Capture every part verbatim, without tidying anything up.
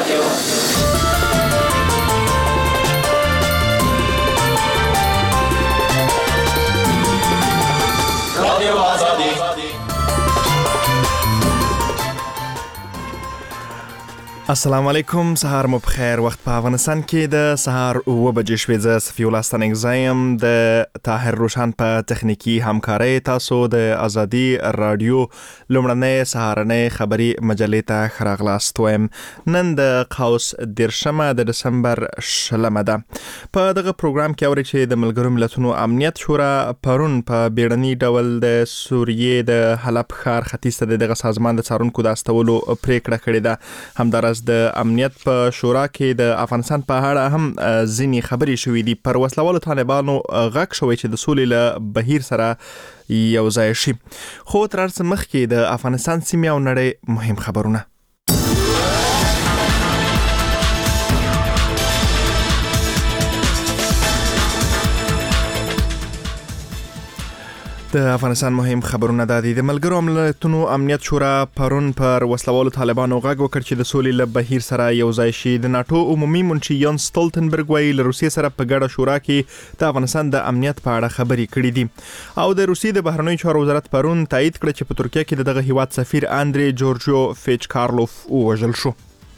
رادیو رادیو آزادی. السلام علیکم، سهار مو بخیر. وخت په افغانستان کې د سهار اوه بجې شوې. زه صفي الله ستنګ زایم د طاهر روشن په تخنیکی همکارۍ. تاسو د ازادي رادیو لومړنۍ سهارنۍ خبري مجلې ته ښه راغلاست وایم. نن د قوس دیرشمه د دسمبر شلمه ده. په دغه پروګرام کې اورئ چې د ملګرو ملتونو امنیت شورا پرون په بیړني ډول د سوریې د حلب ښار ختیځ ته دغه سازمان د څارونکو د استولو پریکړه کړې ده. همدارس د امنیت په شورا کې د افغانستان په اړه هم ځینې خبرې شوې دي. پر وسلوالو طالبانو غږ شوی چې د سولې له بهیر سره یو ځای شي. خو تر هر څه مخکې د افغانستان سیمې او نړۍ مهم خبرونه. د افغانستان مهم خبرونه د دې د ملګرو ملتونو امنیت شورا پرون پر وسلوالو طالبانو غږ وکړ چې د سولې له بهیر سره یو ځای شي. د ناتو عمومي منشي یانس ستولتنبرګ وایي له روسیې سره په ګډه شورا کې د افغانستان د امنیت په اړه خبرې کړې دي. او د روسیې د بهرنیو چارو وزارت پرون تایید کړ چې په ترکیه کې دغه هیواد سفیر اندري جورجو فیچکارلوف ووژل شو.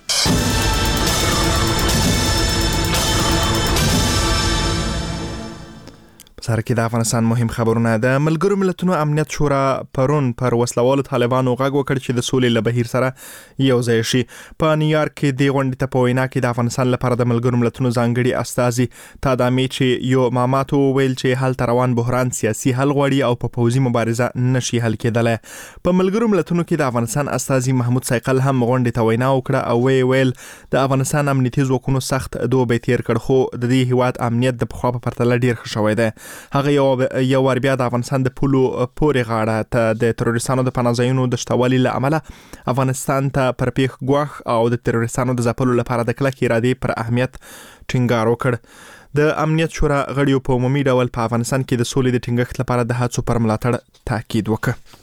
سره کې د افغانستان مهم خبرونه. د ملګرو ملتونو امنیت شورا پرون پر وسلوالو طالبانو غږ وکړ چې د سولې له بهیر سره یو ځای شي. په نیویارک کې د غونډې ته په وینا کې د افغانستان لپاره د ملګرو ملتونو ځانګړي استازي تادامي چې یو ماماتو ویل چې حل روان بحران سیاسي حل غواړي او په پوځي مبارزه نشي حل کېدلی. په ملګرو ملتونو کې د افغانستان استازي محمود سایقل هم غونډې ته وینا وکړه او وی ویل د افغانستان امنیتي ځواکونو سخت دوبی تیر کړ، خو د دې هیواد امنیت د پخوا په پرتله ډیر ښه شوی دی. هغه یو یو ور بیا د افغانستان د پولو پورې غاړه ته د تروریستانو د پناهځایونو د شتوالي له امله افغانستان ته پر پیښ ګواښ او د تروریستانو د ځپلو لپاره د کلکې ارادې پر اهمیت ټینګار وکړ. د امنیت شورا غړیو په عمومي ډول په افغانستان کې د سولې د ټینګښت لپاره د هڅو پر ملاتړ تاکید وکړ.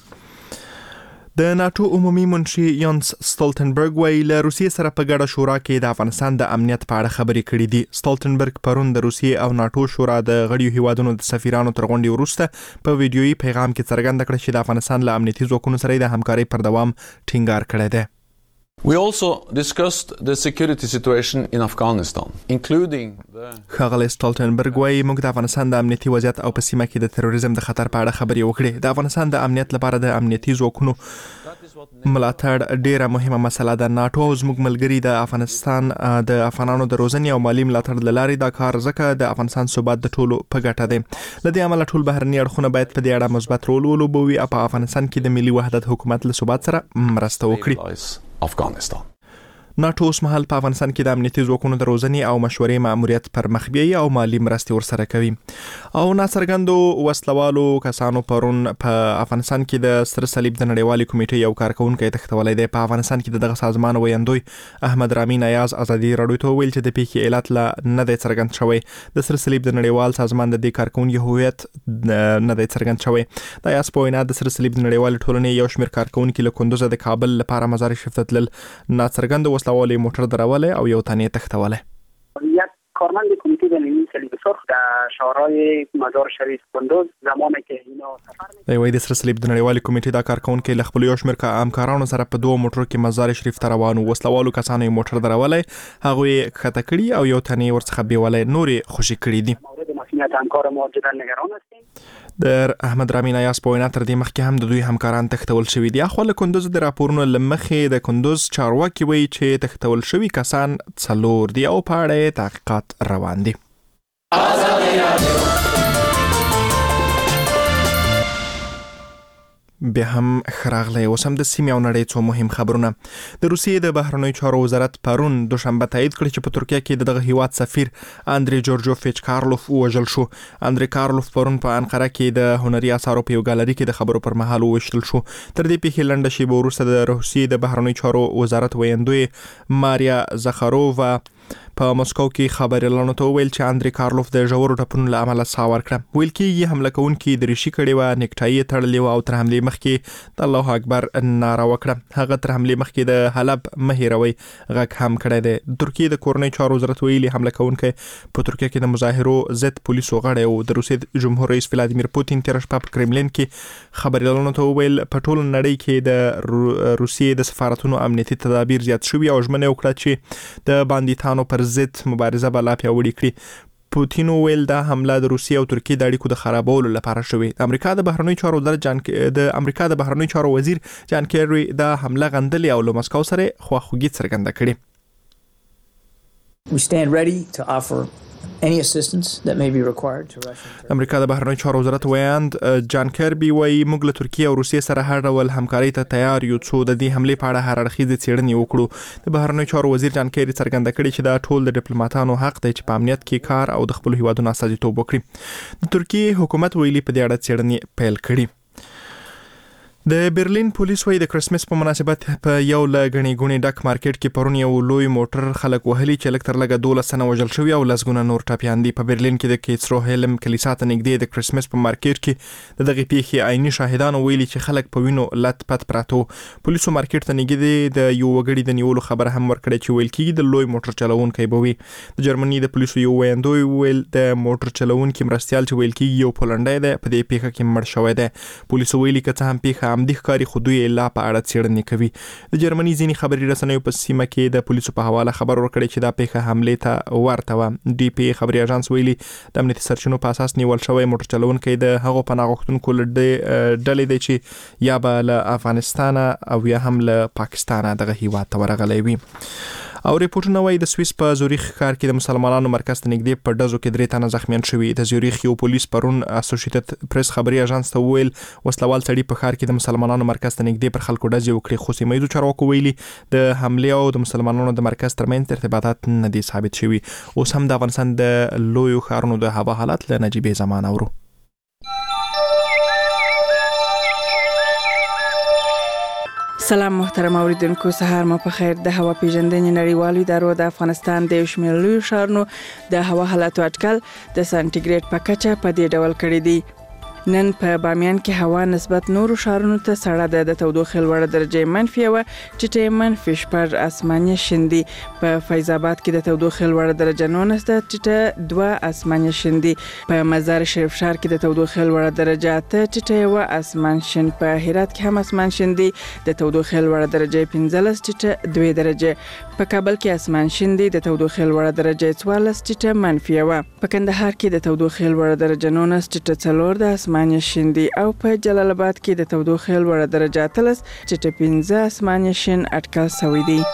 د ناتو عمومي منشي یانس ستولتنبرګ وایي له روسیې سره په ګډه شورا کې د افغانستان د امنیت په اړه خبرې کړې دي. ستولتنبرګ پرون د روسیې او ناتو شورا د غړیو هیوادونو د سفیرانو تر غونډې وروسته په ویډیويي پیغام کې څرګنده کړه چې د افغانستان له امنیتي ځواکونو سره د همکارۍ پر دوام ټینګار کړی دی. We also discussed the security situation in Afghanistan, including the... ښاغلی ستولتنبرګ وایي موږ د افغانستان د امنیتي وضعیت او په سیمه کې د تروریزم د خطر په اړه خبرې وکړې. د افغانستان د امنیت لپاره د امنیتي ځواکونو ملاتړ ډیره مهمه مسله ده. ناتو او زموږ ملګري د افغانستان د افغانانو د روزنې او مالی ملاتړ لارې دا کار ځکه د افغانستان ثبات د ټولو په ګټه دی. لدې عمله ټول بهرني اړخونه باید په دې اړه مثبت رول ولوبوي او په افغانستان کې د ملي وحدت حکومت له ثبات سره مرسته وکړي. افغانستان ناتو اوس مهال په افغانستان کې د امنیتي ځواکونو د روزنې او مشورې ماموریت پر مخ بیایي او مالی مرستې ورسره کوي. او ناڅرګندو وسلوالو کسانو پرون په افغانستان کې د سره صلیب د نړیوالې کمیټې یو کارکونکی تښتولی دی. په افغانستان کې دغه سازمان ویاندوی احمد رامي نیاز ازادي رادیو ته ویل چې د پیښې علت لا نه دی څرګند شوی. د سره صلیب د نړیوال سازمان د دې کارکونکي هویت نه دی څرګند شوی. د یاس په وینا د سره صلیب د نړیوالې ټولنې یو شمېر کارکونکي له کندوز د کابل لپاره مزار شریف ته تلل، ناڅرګند وسلوال موټر درولې او یو تنې تښتولې. یک کارمند کمیته ملی صلیب سرخ در شهرهای مزار شریف کندوز زمانی که اینا سفر دی وایي د سره صلیب د نړیوالې کمیټې دا کارکونکي له خپلو یو شمېر همکارانو سره په دوه موټرو کې مزار شریف ته روان وو. وسلوالو کسانو یې موټر درولې، هغوی یې ښکته کړي او یو تنې ورڅخه بیولې، نور یې خوشي کړي دي. مورد مسئولیت همکار ما جدا نگران هستیم. در احمد رامي نیاز په وینا تر دې مخکې هم د دوی همکاران تښتول شوي دي. اخوا له کندوز د راپورونو له مخې د کندوز چارواکي وایي چې تښتول شوي کسان څلور دي او په اړه یې تحقیقات روان دي. بیا هم خراغلی. اوس هم د سیمې او نړۍ څو مهم خبرونه. د روسیې د بهرنیو چارو وزارت پرون دوشنبه تایید کړ چې په ترکیه کې دغه هیواد سفیر اندري جورجو فیچکارلوف ووژل شو. اندري کارلوف پرون په انقره کې د هنري اثارو په یو ګالري کې د خبرو پر مهال وویشتل شو. تر دې پیښې لنډه شیبه وروسته د روسیې د بهرنیو چارو وزارت ویاندوی ماریا زخارووا په مسکو کې خبريالانو ته ویل چې اندري کارلوف د ژورو ټپونو له امله ساه ورکړه. ویل کېږي حمله کوونکي درشي کړې وه، نیکټایي تړلې وه او تر حملې مخکې د الله اکبر ناره وکړه. هغه تر حملې مخکې د حلب مه هېروئ غږ هم کړی دی. د ترکیې د کورنۍ چارو وزارت ویلي حمله کوونکی په ترکیه کې د مظاهرو ضد پولیسو غړی او د روسیې جمهور رئیس ولادیمیر پوتین تېره شپه په کرملین کې خبريالانو ته وویل په ټوله نړۍ کې د روسیې د سفارتونو امنیتي تدابیر زیات شوي او ژمنه یې وکړه چې د باندیتانو پر ضد مبارزه به لا پیاوړې کړي. پوتین ویل دا حمله د روسیې او ترکیې د اړیکو د خرابولو لپاره شوې. د امریکا د بهرنیو چارو وزیر جان د امریکا د بهرنیو چارو وزیر جان کیری دا حمله غندلې او له مسکو سره خواخوږي څرګنده کړې. We stand ready to offer any assistance that may be required to Russia. امریکا د بهرنیو چارو وزارت ویاند جان کیربي وایي موږ له ترکیه او روسیې سره هر ډول همکاري ته تیار یو څو د دې حملې په اړه هر اړخیزې څېړنې وکړو. د بهرنیو چارو وزیر جان کیري څرګنده کړې چې دا ټول د ډیپلوماټانو حق دی چې په امنیت کې کار او د خپل هیوادونو استازیتوب وکړي. د ترکیې حکومت ویلي په دې اړه څېړنې پیل کړي. د برلین پولیس وایي د کرسمس په مناسبت په یو له غني غوني ډک مارکیټ کې پرون یو لوی موټر خلک وهلي چې لکتر لګه دولس سنه وژل شوی او لسګونه نور ټاپیان دي. په برلین کې د کیتسرو هیلم کلیسا ته نږدې د کرسمس په مارکیټ کې د دغه پیښې عیني شاهدانو ویلي چې خلک په وینو لت پت پراته. پولیسو مارکیټ ته نږدې د یو وګړي د نیولو خبر هم ورکړی چې ویل کېږي د لوی موټر چلوونکی به وي. د جرمني د پولیسو یو ویاندوی ویل د موټر چلوونکي مرستیال چې ویل کېږي یو پولنډی دی په دې پیښه کې مړ شوی دی. پولیسو ویلي که څه هم پیښه عمدي ښکاري خو لا په اړه څېړنې کوي. د جرمني ځینې خبري رسنیو په سیمه کې د پولیسو په حواله خبر ورکړی چې دا پیښه حملې ته ورته وه. ډي پی خبري اژانس ویلي د امنیتي سرچینو په اساس نیول شوی موټر چلوونکی د هغو پناه غوښتونکو له ډلې دی چې یا به له افغانستان او یا هم له پاکستان دغه هیواد ته ورغلی وي. او ریپورتونه وایي د سویس په زوریخ ښار کې د مسلمانانو مرکز ته نږدې په ډزو کې درې تنه زخمیان شوي. د زوریخ یو پولیس پرون اسوسییټډ پریس خبري اژانس ته ویل وسلوال سړي په ښار کې د مسلمانانو مرکز ته نږدې پر خلکو ډزې وکړې. خو سیمه ییزو چارواکو ویلي د حملې او د مسلمانانو د مرکز ترمنځ ارتباطات نه دي ثابت شوي. اوس هم د افغانستان د لویو ښارونو د هوا حالت له نجیبې زمان اورو. سلام محترم اوریدونکو، سهار مو په خیر. د هوا پیژندنې نړیوالو ادارو د افغانستان د شمېر لویو ښارونو د هوا حالاتو اټکل د سانتیګریډ په کچه په دې ډول کړی دی. نن په بامیان کې هوا نسبت نورو ښارونو ته سړه ده. د تودوخې لوړه درجه منفي وه چې منفي شپږ اسماني شین دي. په فیض آباد کې د تودوخې لوړه درجه نولس ده چې دوه اسماني شین دي. په مزار شریف ښار کې د تودوخې لوړه درجه اته چې یو اسمان شین. په هرات کې هم اسمان شین دي. د تودوخې لوړه درجه پنځلس چې دوه درجه. په کابل کې اسمان شین دي. د تودوخې لوړه درجه څوارلس چې منفي وه. په کندهار کې د تودوخې لوړه درجه نولس چې څلور د اسماني شین دي. او په جلال آباد کې د تودوخې لوړه درجه اتلس چې پنځه اسماني شین اټکل شوی دی.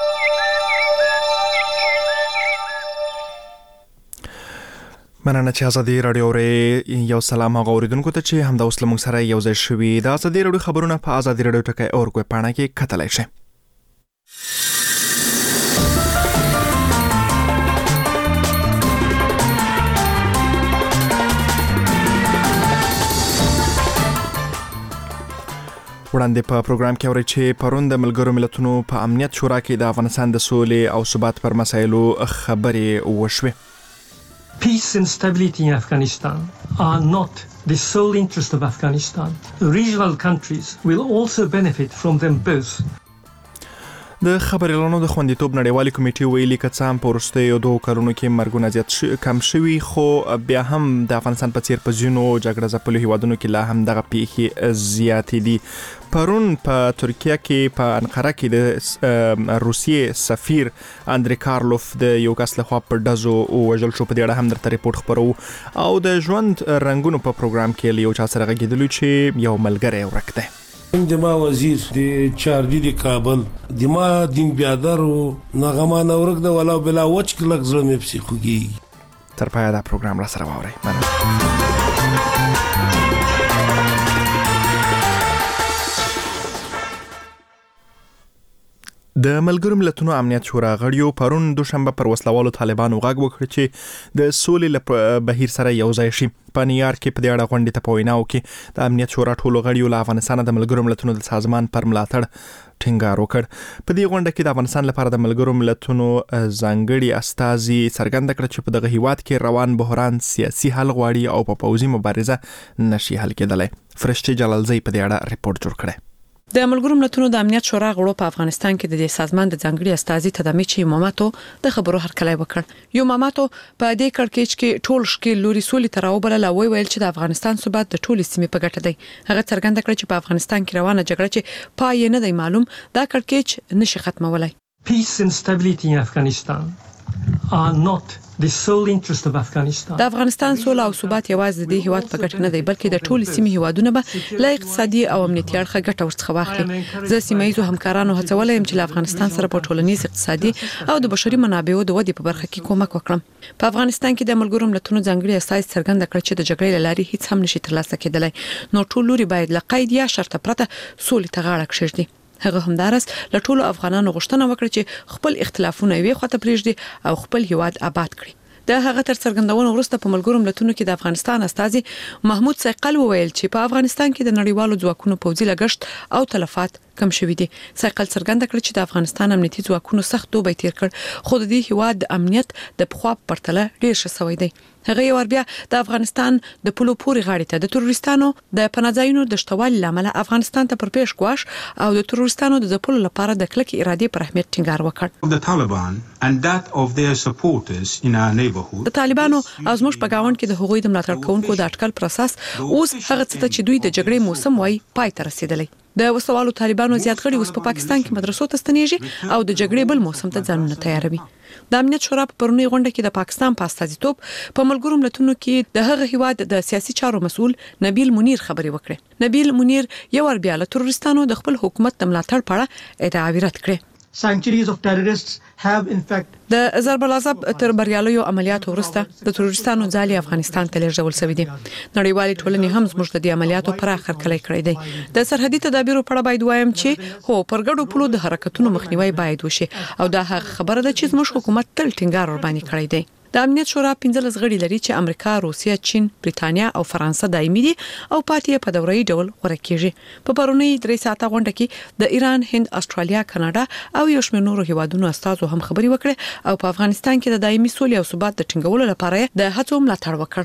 مننه چې ازادي رادیو ری یو سلام هغه اوریدونکو ته چې همدا اوس لمون سره یو ځای شوي. د ازادي رادیو خبرونه په ازادي رادیو ټکی اور کوی پاڼه کې کتلای شئ. وړاندې په پروګرام کې اورئ چې پرون د ملګرو ملتونو په امنیت شورا کې د افغانستان د سولې او ثبات پر مسایلو خبرې وشوې. Peace and stability in Afghanistan are not the sole interest of Afghanistan. Regional countries will also benefit from them both. د خبريالانو د خوندیتوب نړیوالې کمیټې ویلي که څه هم په وروستیو دوه کلونو کې مرګونه زیات ش... کم شوي خو بیا هم د افغانستان په څیر په ځینو جګړه ځپلو هیوادونو کې لا هم دغه پیښې زیاتې دي. پرون په ترکیه کې په انقره کې د روسیې سفیر اندري کارلوف د یو کس لخوا په ډزو وژل شو. په دې اړه هم درته ریپورت خپرو او د ژوند رنګونو په پروګرام کې یو چا سره غږېدلو چې یو ملګری ورک دی. دما وزیر د چارجی د کابل دما دین بیادر او نغمان اورک د ولا بلا وچ کلک زړه مې پسې خوږي. تر پایه دا پروګرام را سره واورئ. د ملګرو ملتونو امنیت شورا غړیو پرون دوشنبه پر وسلوالو طالبانو غږ وکړ چې د سولې له بهیر سره یو ځای شي. په نیویارک کې په دې اړه غونډې ته په ویناو کې د امنیت شورا ټولو غړیو له افغانستان د ملګرو ملتونو د سازمان پر ملاتړ ټینګار وکړ. په دې غونډه کې د افغانستان لپاره د ملګرو ملتونو ځانګړي استازي څرګنده کړه چې په دغه هیواد کې روان بحران سیاسي حل غواړي او په پوځي مبارزه نشي حل کېدلی. فرشته جلالزی په دې اړه ریپورت جوړ کړی. د ملګرو ملتونو د امنیت شورا غړو په افغانستان کې د دې سازمان د ځانګړي استازي تدمیچي ماماتو د خبرو هرکلی وکړ. یو ماماتو په دې کړکېچ کې ټول شکل لوري سولې تراوبل لا وی ویل چې د افغانستان ثبات د ټولې سیمې په ګټه دی. هغه څرګنده کړ چې په افغانستان کې روانه جګړه چې پای نه دی معلوم دا کړکېچ نشي ختمولای. Peace and stability in Afghanistan are not the sole interest of Afghanistan. د افغانستان سوله او ثبات یوازې د دې هیواد په ګټه نه دی بلکې د ټولې سیمې هیوادونو به له اقتصادي او امنیتي اړخه ګټه ورڅخه واخلي. زه سیمایي همکارانو هڅولم چې له افغانستان سره په ټولنیز اقتصادي او د بشري منابعو د ودې په برخه کې کومک وکړم. په افغانستان کې د ملګرو ملتونو ځانګړي استازي څرګنده کړ چې د جګړې لاري هیڅ هم نشي ترلاسه کېدلی. نو ټول لوري باید له قید یا شرط پرته سولې ته غاړه کېږدي. هغه همدارس له ټولو افغانانو غوښتنه وکړه چې خپل اختلافونه یې خواته پرېږدي او خپل هیواد آباد کړي. د هغه تر څرګندونې وروسته په ملګرو ملتونو کې د افغانستان استازي محمود سیقل وویل چې په افغانستان کې د نړیوالو ځواکونو پوځي لګښت او تلفات کم شوي دي. سیقل څرګنده کړ چې د افغانستان امنیتي ځواکونو سخت دوبی تیر کړ خو د دې هیواد د امنیت د پخوا په پرتله ډیر ښه شوی دی. هغه یو بیا د افغانستان د پلو پوري غاړې ته د تروریستانو د پناځایونو د شتوالي لامل افغانستان ته پر پیش ګواش او د تروریستانو د ځپلو لپاره د کلک ارادې پر اهمیت ټینګار وکړ. The Taliban and that of their supporters in our neighborhood. د طالبانو ازموش په گاوند کې د حقوقي د ملاتړ کوونکو د اټکل پروسس اوس هغه څه چې دوی د جګړې موسم وای پای ته رسیدلی. د وسوالو طالبانو زیات غړي اوس په پاکستان کې مدرسو ته ستنېږي او د جګړې بل موسم ته ځانونه تیاروي. د امنیت شورا په پرونی غونډه کې د پاکستان په استازیتوب په ملګرو ملتونو کې د هغه هیواد د سیاسي چارو مسؤل نبیل منیر خبري وکړه. نبیل منیر یو ور بیا له تروریستانو د خپل حکومت د ملاتړ په اړه ادعا رد کړه. Sanctuaries of terrorists have in fact د ضرب العذاب تر بریالیو عملیاتو وروسته د تروریستانو ځالي افغانستان ته لېږدول شوی دي. نړیوالې ټولنې هم زموږ د دې عملیاتو پراخ هرکلی کړی دی. د سرحدي تدابیرو په اړه باید وایم چې هو پر ګډو پلو د حرکتونو مخنیوي باید وشي او دا هغه خبره ده چې زموږ حکومت تل ټینګار ور باندې کړی دی. د امنیت شورا پنځلس غړي لري چې امریکا، روسیه، چین، بریتانیا او فرانسه دایمي دي او پاتې په دوري ډول غوړه کیږي. په پرونی درې ساعته غونډه کې د ایران، هند، استرالیا، کاناډا او یو شمېر نورو هیوادونو استازو هم خبري وکړه او په افغانستان کې د دایمي سولې او ثبات د ټینګولو لپاره د هڅو ملاتړ وکړ.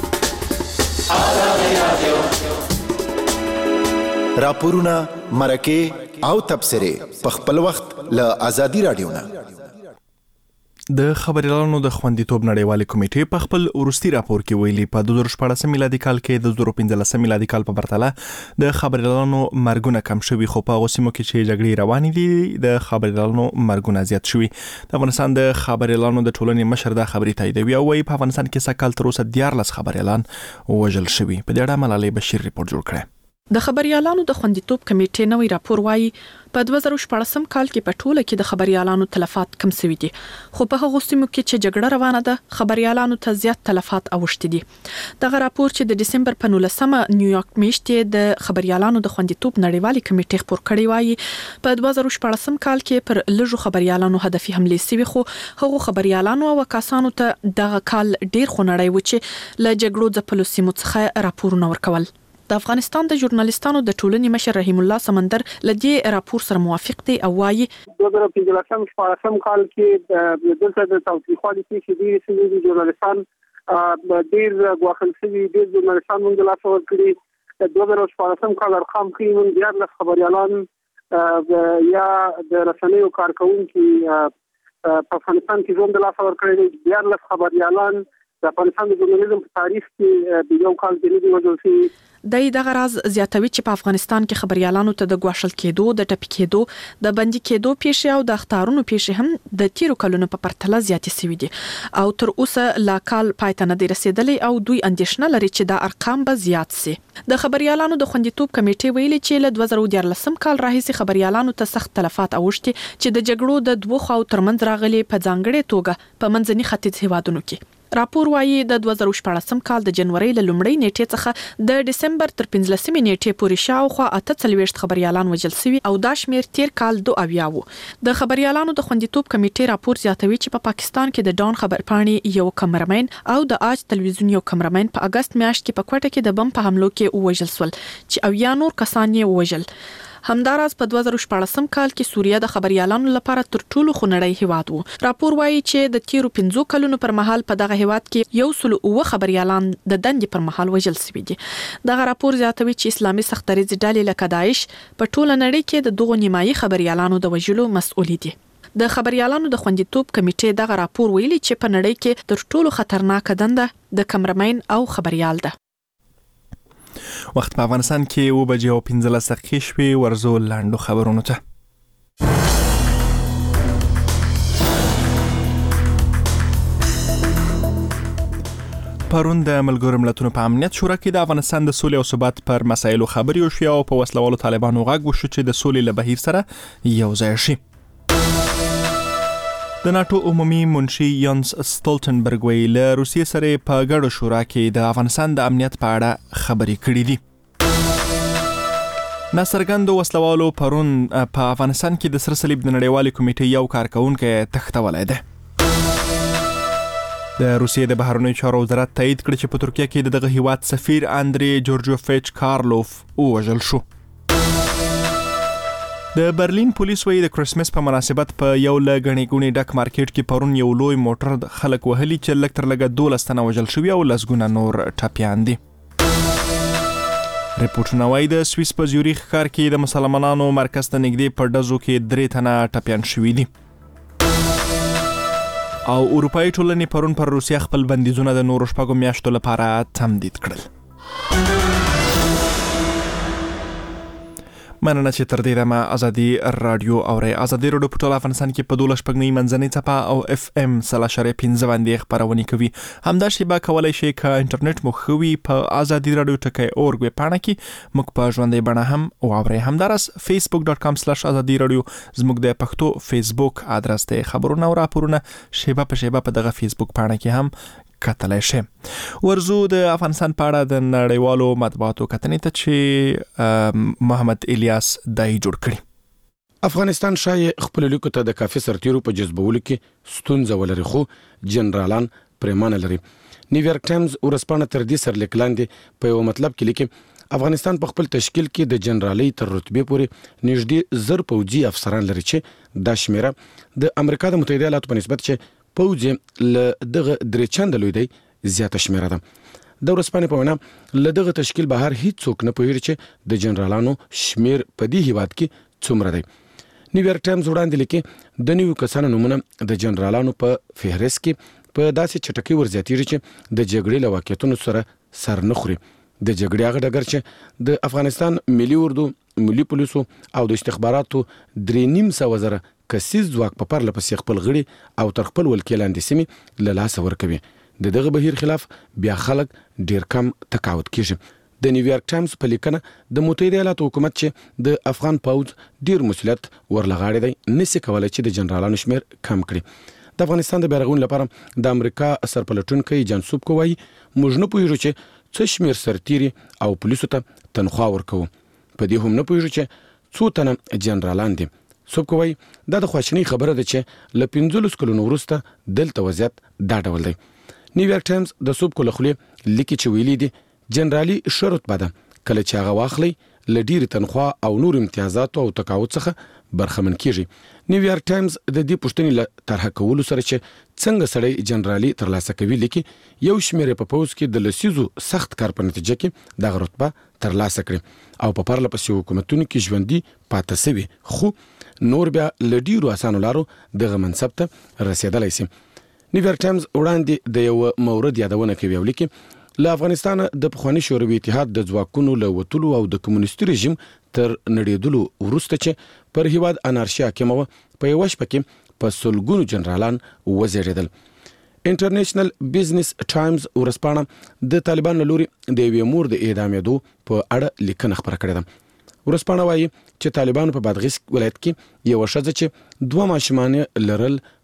راپورونه، مرکه او تبصره په خپل وخت له ازادي رادیو نه. د خبريالانو د خوندیتوب نړیوالې کمیټې په خپل ورستي راپور کې ویلي په دوه زره شپږ میلادي کال کې د دوه زره پنځلس میلادي کال په پرتله د خبريالانو مرګونه کم شوي خو په اوسمو کې چې جګړې روانې دي د خبريالانو مرګونه زیات شوي. د افغانستان د خبريالانو د ټولنې مشر دا خبري تاییدوي او وايي په افغانستان کې سکهال تر اوسه دیارلس خبريالان وژل شوي. په دې اړه ملالۍ بشیر ریپورت جوړ کړی. د خبريالانو د خوندیتوب کمیټې نوې راپور وايي په دوه زره شپږ کال کې په ټوله کې د خبريالانو تلفات کم شوي دي خو په هغه سیمو کې چې جګړه روانه ده خبريالانو ته زیات تلفات اوښتي دي. دغه راپور چې د دسمبر په نولسمه نیویارک میاشتې د خبريالانو د خوندیتوب نړیوالې کمیټې خبر کړی وايي په دوه زره شپږ کال کې پر لږو خبريالانو هدفي حمله شوي خو هغه خبريالانو او کسانو ته دغه کال ډیر خونړی و چې له جګړو ځپلو سیمو څخه راپورونه ورکول. د افغانستان د ژورنالیستانو د ټولنې مشر رحیم الله سمندر لدې راپور سره موافق دی او وايي دوه زره پنځلسم شپږم کال کې دلته د تاوتریخوالي کې ډېر سوي ژورنالیستان ډېر غواخل شوي ډېر ژورنالیستان موږ لا څور کړی. دوه زره شپږم کال ارقام کې موږ دیارلس خبريالان یا د رسنیو کارکونکو په افغانستان کې ژوند لا څور کړی. دیارلس خبريالان د افغانستان د ژورنالیزم په تاریخ کې د یو کال کې دی وژل شوي. د دغه راز زیاتوي چې په افغانستان کې خبريالانو ته د ګواښل کېدو، د ټپي کېدو، د بندي کېدو پیښې او د اخطارونو پیښې هم د تیرو کلونو په پرتله زیاتې شوي دي او تر اوسه لا کال پای ته نه دی رسیدلی او دوی اندېښنه لري چې دا ارقام به زیات شي. د خبريالانو د خوندیتوب کمیټې ویلي چې له دوه زره دیارلسم کال راهیسې خبريالانو ته سخت تلفات اوښتي چې د جګړو د دوه خواو ترمنځ راغلي په ځانګړې توګه په منځني ختیځ هیوادونو کې. راپور وايي د دوه زره شپږم کال د جنوري له لومړۍ نیټې څخه د دسمبر تر پنځلسمې نیټې پورې شاوخوا اته څلوېښت خبريالان وژل شوي او دا شمیر تیر کال دوه اویا وو. د خبريالانو د خوندیتوب کمیټې راپور زیاتوي چې په پا پاکستان کې د ډان خبرپاڼې یو کمرمن او د آج تلویزیون یو کمرمن په اگست میاشت کې په کوټه کې د بم په حملو کې وژل شول چې اویا نور کسان یې وژل. همداراز په دوه زره شپږم کال کې سوریه د خبريالانو لپاره تر ټولو خنړی هیواد وو. راپور وايي چې د تیرو پنځو کلونو پر مهال په دغه هیواد کې یو سل او خبريالان د دندې پر مهال وژل شوي دي. دغه راپور زیاتوي چې اسلامي سختدریز ډلې لکه داعش په ټوله نړۍ کې د دغو نیمایي خبريالانو د وژلو مسؤل دي. د خبريالانو د خوندیتوب کمیټې دغه راپور ویلي چې په نړۍ کې تر ټولو خطرناک دنده د کمرمن او خبريال ده. وخت په افغانستان کې و بجې او پنځلس دقیقې شوې. ورزو لاندو خبرونو ته. پرون د ملګرو ملتونو په امنیت شورا کې د افغانستان د سولې او ثبات پر مسایلو خبرې وشوې او په وسلوالو طالبانو غږ وشو چې د سولې له بهیر سره یو ځای شي. د ناتو عمومي منشي یانس ستولټنبرګ ویلي له روسیې سره په ګډو شورا کې د افغانستان د امنیت په اړه خبرې کړې دي. ناڅرګندو وسلوالو پرون په افغانستان کې د سره صلیب د نړیوالې کمیټې یو کارکونکی تښتولی دی. د روسیې د بهرنیو چارو وزارت تایید کړ چې په ترکیه کې دغه هیواد سفیر اندری جورجوفیچ کارلوف ووژل شو. د برلین پولیس وایي د کرسمس په مناسبت په یو له ګڼې ګوڼې ډک مارکیټ کې پرون یو لوی موټر خلک وهلي چې لږ تر لږه دولس تنه وژل شوي او لسګونه نور ټپیان دي. ریپورټونه وایي د سویس په زیوریخ ښار کې د مسلمانانو مرکز ته نږدې په ډزو کې درې تنه ټپیان شوي دي. او اروپایي ټولنې پرون پر روسیه خپل بندیزونه د نورو شپږو میاشتو لپاره تمدید کړل. مننه چې تر دې دمه ازادي رادیو اورئ. ازادي رادیو په ټول افغانستان کې په دولس شپږنۍ منځنۍ څپه او اف ام سل اشاریه پنځه باندې خپرونې کوي. همداسې به کولی شئ که انټرنیټ مو ښه وي په ازادي رادیو ټکی اورګ ویبپاڼه کې موږ په ژوندۍ بڼه هم واورئ. همداراز فیسبوک ډاټ کام سلاش ازادي رادیو زموږ د پښتو فیسبوک ادرس دی. خبرونه او راپورونه شیبه په شیبه په دغه فیسبوک پاڼه کې هم کتلای شي. ورزو د افغانستان په اړه د نړیوالو مطبوعاتو کتنې ته چې محمد الیاس دای جوړ کړي. افغانستان شای خپل لیکو ته د کافي سرتیرو په جذبولو کې ستونزه ولري خو جنرالان پرېمانه لري. نیویارک ټایمز ورسپانه تر دې سر لیکلاندې په یو مطلب کې لیکي افغانستان په خپل تشکیل کې د جنرالۍ تر رتبې پورې نږدې زر پوځي افسران لري چې دا شمیره د امریکا د متحده ایالاتو په نسبت چې پوځ له دغه درې چنده لوی دی زیاته شمیره ده. د ورسپانې په وینا له دغه تشکیل بهر هیڅ څوک نه پوهیږي چې د جنرالانو شمیر په دې هیواد کې څومره دی. نیویارک ټایمز وړاندې لیکي د نویو کسانو نومونه د جنرالانو په فهرست کې په داسې چټکۍ ورزیاتېږي چې د جګړې له واقعیتونو سره سر نه خوري. د جګړې هغه ډګر چې د افغانستان ملي اردو، ملي پولیسو او د استخباراتو درې نیم سوه زره کسیز ځواک په پرله پسې خپل غړي او تر خپل ولکې لاندې سیمې له لاسه ورکوي. د دغه بهیر خلاف بیا خلک ډیر کم تقاعد کیږي. د نیویارک ټایمز په لیکنه د متحده ایالاتو حکومت چې د افغان پوځ ډیر مسؤلیت ورلغاړي دی نشي کولای چې د جنرالانو شمیر کم کړي. د افغانستان د بیرغون لپاره د امریکا سرپلټونکي جانسوب کوي موږ نه پوهیږو چې څه شمیر سرتیري او پولیسو ته تنخواه ورکوو. په دې هم نه پوهیږو چې څو تنه جنرالان دي. سوبکوي دا د خواشنۍ خبره ده چې ل پنځلس کلونو وروسته دلته وضعیت دا ډول دی. نیویارک ټایمز د سوبکو له خولې لیکي چې ویلي دي جنرالي ښه رتبه ده کله چې هغه واخلي له ډېرې تنخواه او نور امتیازاتو او تقاعد څخه برخمن کیږي. نیویارک ټایمز د دې پوښتنې له طرحه کولو سره چې څنګه سړی جنرالي ترلاسه کوي لیکي یو شمېر په پوځ کې د لسیزو سخت کار په نتیجه کې دغه رتبه ترلاسه کړي او په پرله پسې حکومتونو کې ژوندي پاتې سوي خو نور بیا له ډېرو اسانو لارو دغه منصب ته رسېدلی سي. نیویارک ټایمز وړاندې د یو مورد یادونه کوي او لیکي له افغانستان د پخواني شوروي اتحاد د ځواکونو له وتلو او د کمونیستي رژیم تر نړېدلو وروسته چې پر هیواد انارشي حاکمه وه په یوه شپه کې په سلګونو جنرالان وزېږېدل. انټرنیشنل بزنس ټایمز ورځپاڼه د طالبانو له لوري د یوې مور د اعدامېدو په اړه لیکنه خپره کړې ده. ورځپاڼه وایي چې طالبانو په بادغیس ولایت کې یوه ښځه چې دوه ماشومان لرل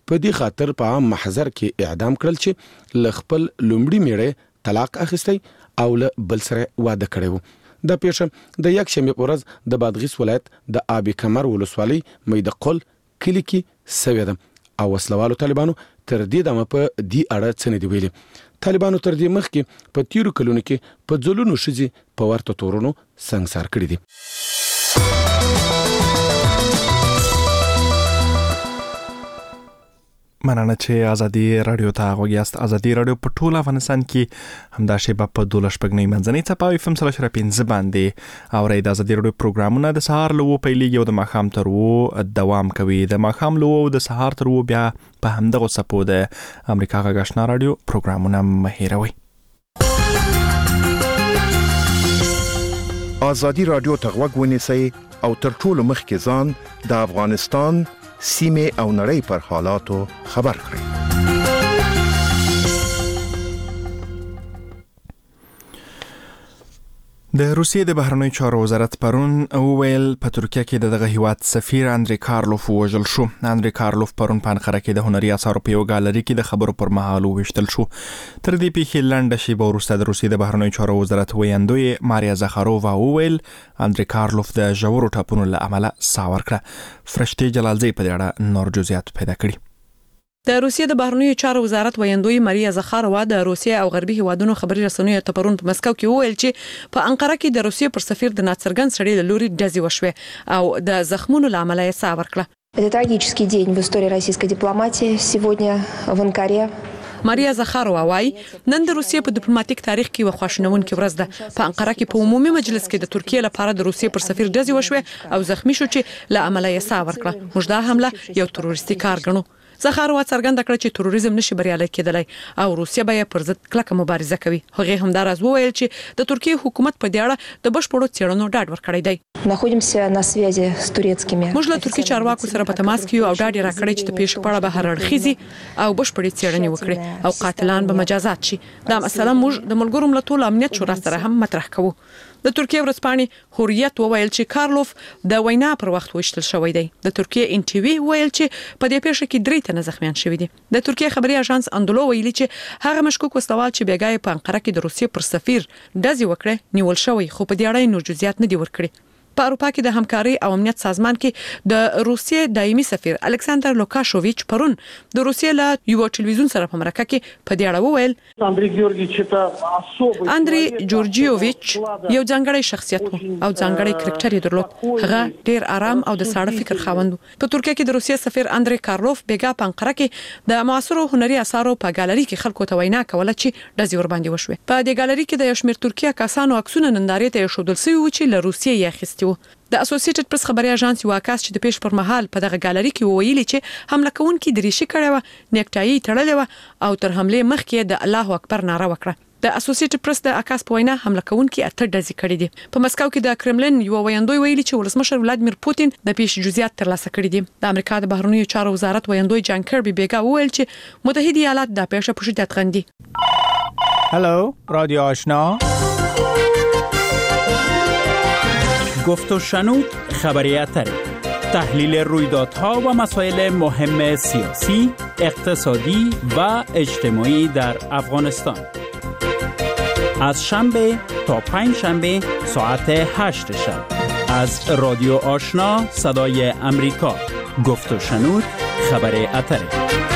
په دې خاطر په عام محضر کې اعدام کړل چې ل خپل لومړي میړه طلاق اخیستی او له بل سره واده کړی و د پیښه د یک شنبه په ورځ د بادغیس ولایت د آبی کمر ولسوالۍ میده قل کلی کې سوي ده او وسلوالو طالبانو تر دې دمه په دې اړه څه نه دی ویلي. طالبانو تر دې مخکې په تیرو کلونو کې په ځلونو شذي په ورته تورونو سنگسار کړی دي. مننه چې ازادي رادیو ته غوږیاست. ازادي رادیو په ټول افغانستان کې همدا شیبه په دولس شپږنۍ منځنۍ څپاوي فم سره شر پنځه باندې او د ازادي رادیو پروګرامونه د سهار لوو پیلېږي او د ماښام تر وو دوام کوي. د ماښام لوو او د سهار تر وو بیا په همدغه څپو د امریکا غږ آشنا رادیو پروګرامونه مهیروي. ازادي رادیو ته غوږ ونیسئ او تر ټولو مخکې ځان د افغانستان سیمه او نړۍ پر حالاتو خبر کړئ. د روسیې د بهرنیو چارو وزارت پرون وویل په ترکیه کې دغه هیواد سفیر اندری کارلوف وژل شو. اندری کارلوف پرون په انقره کې د هنري اثارو په یو ګالري کې د خبرو پر مهال وشتل شو. تر دې پیښې لنډه شیبه وروسته د روسیې د بهرنیو چارو وزارت ویاندوی ماریا زخارووا وویل اندری کارلوف د ژورو ټاپونو له امله ساه ورکړه. فرشتي جلالزی په دې اړه نور جزئیات پیدا کړي. د روسیې د بهرنیو چارو وزارت ویاندوی ماریا زخارووا د روسیې او غربي هیوادونو خبري رسنیو ته پرون په مسکو کې وویل چې په انقره کې د روسیې پر سفیر د ناڅرګند سړي له لوري ډزې وشوې او د زخمونو له امله یې ساه ورکړه. Это трагический день в истории российской дипломатии сегодня в Анкаре. ماریا زخارووا وايي نن د روسیې په ډیپلوماټیک تاریخ کې یو خواشینونکې ورځ ده. په انقره کې په عمومي مجلس کې د ترکیې لپاره د روسیې پر سفیر ډزې وشوې او زخمی شو چې له امله یې ساه ورکړه. موږ دا حمله یو تروریستي کار ګڼو. زخارووا څرګنده کړه چې تروریزم نشي بریالي کېدلی او روسیه به پر ضد کلکه مبارزه کوي. هغه هم دا راز وویل چې د ترکیې حکومت په دې اړه د بشپړو څېړنو ډاډ ورکړی دی. находимся на связи с турецкими. موږ له ترکیې چارواکو سره په تماس کې یو او ډاډ راکړی چې د پیښې په اړه به هر اړخیزي او بشپړې څېړنې وکړي او قاتلان به مجازات شي. دا مسله موږ د ملګرو ملتونو امنیت شورا سره هم مطرح کوو. د ترکیې ورځپاڼې هوریت وویل چې کارلوف د وینا پر وخت وشتل شوی دی. د ترکیې ان ټي وي ویل چې په دې پیښه کې درې تنه زخمیان شوي دي. د ترکیې خبري اژانس اندولو ویلي چې هغه مشکوک وسلوال چې بیګای په انقره کې د روسیې پر سفیر ډزې وکړه نیول شوی خو په دې اړه نور جزئیات نه دي ورکړي. په اروپا کې د همکاري او امنیت سازمان کې د روسیې دایمي سفیر الکساندر لوکاشوویچ پرون د روسیې له یو ټلویزیون سره په مرکه کې په دې اړه وویل اندری جورجیوویچ یو ځانګړی شخصیت و او ځانګړی کرکټر یې درلود. هغه ډیر آرام او د ساړه فکر خاوند. په ترکیه کې د روسیې سفیر اندری کارلوف بیګا په انقره کې د معاصرو هنري اثارو په ګالري کې خلکو ته وینا کوله چې ډزې ور باندې وشوه. په دې ګالري کې د یو شمېر ترکیه کسانو عکسونه نندارې ته شودل سوي و چې له روسیې یې اخیستي. د اسوسییټډ پریس خبري اژانس یو عکاس چې د پیښ پر مهال په دغه ګالري کې ویلي چې حمله کوونکي دریشي کړې و، نیکټایي تړلې و او تر حمله مخکې د الله اکبر ناره وکړه. د اسوسییټډ پریس د عکاس په وینا حمله کوونکي اته ډزې کړې دي. په مسکو کې د کرملین یو ویاندوی ویلي چې ولسمشر ولادمیر پوتین د پیښې جزئیات ترلاسه کړي دي. د امریکا د بهرنیو چارو وزارت ویاندوی جان کربي بیګا وویل چې متحده ایالات د پیښې په شدت غندي. هالو رادیو آشنا، گفت و شنود خبریاتر، تحلیل رویدادها و مسائل مهم سیاسی، اقتصادی و اجتماعی در افغانستان. از شنبه تا پنج شنبه ساعت هشت شب از رادیو آشنا صدای امریکا. گفت و شنود خبریاتر.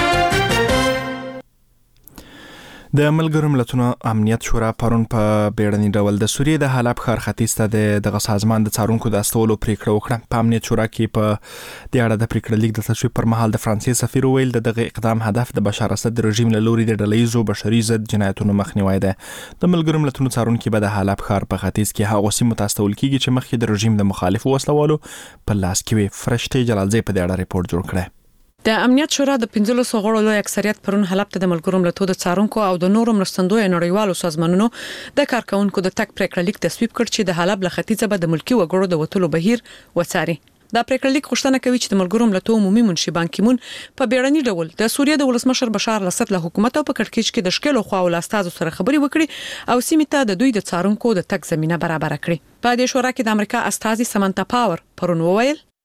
د ملګرو ملتونو امنیت شورا پرون په بیړني ډول د سوریې د حلب ښار ختیځ ته د دغه سازمان د څارونکو د استولو پریکړه وکړه. په امنیت شورا کې په دې اړه د پریکړه لیک د تصویب پر مهال د فرانسې سفیر ویل د دغه اقدام هدف د بشار اسد رژیم له لوري د ډلهیزو بشري ضد جنایتونو مخنیوی ده. د ملګرو ملتونو څارونکو به د حلب ښار په ختیځ کې هغه سیمو ته استول کیږي چې مخکې د رژیم د مخالفو وسلوالو په لاس کې وي. فرشتي جلالزی په دې اړه ریپورت جوړ کړی. د امنیت شورا د پنځلسو غړو له اکثریت پرون حلب ته د ملګرو ملتونو د څارونکو او د نورو مرستندوی نړیوالو سازمانونو د کارکونکو د تک پریکړه لیک تصویب کړ چې د حلب له ختیځه به د ملکی وګړو د وټولو بهیر وڅاري. دا پریکړه لیک غوښتنه کوي چې د ملګرو ملتونو عمومي منشي بان کی مون په بیړني ډول د سوریې د ولسمشر بشار الاسد له حکومت او په کړکېچ کې د شکل خو او لاستازو سره خبري وکړي او سیمه ته د دوی د څارونکو د تک زمينه برابر کړي. په دې شورا کې د امریکا استازي سمانتا پاور پرون وویل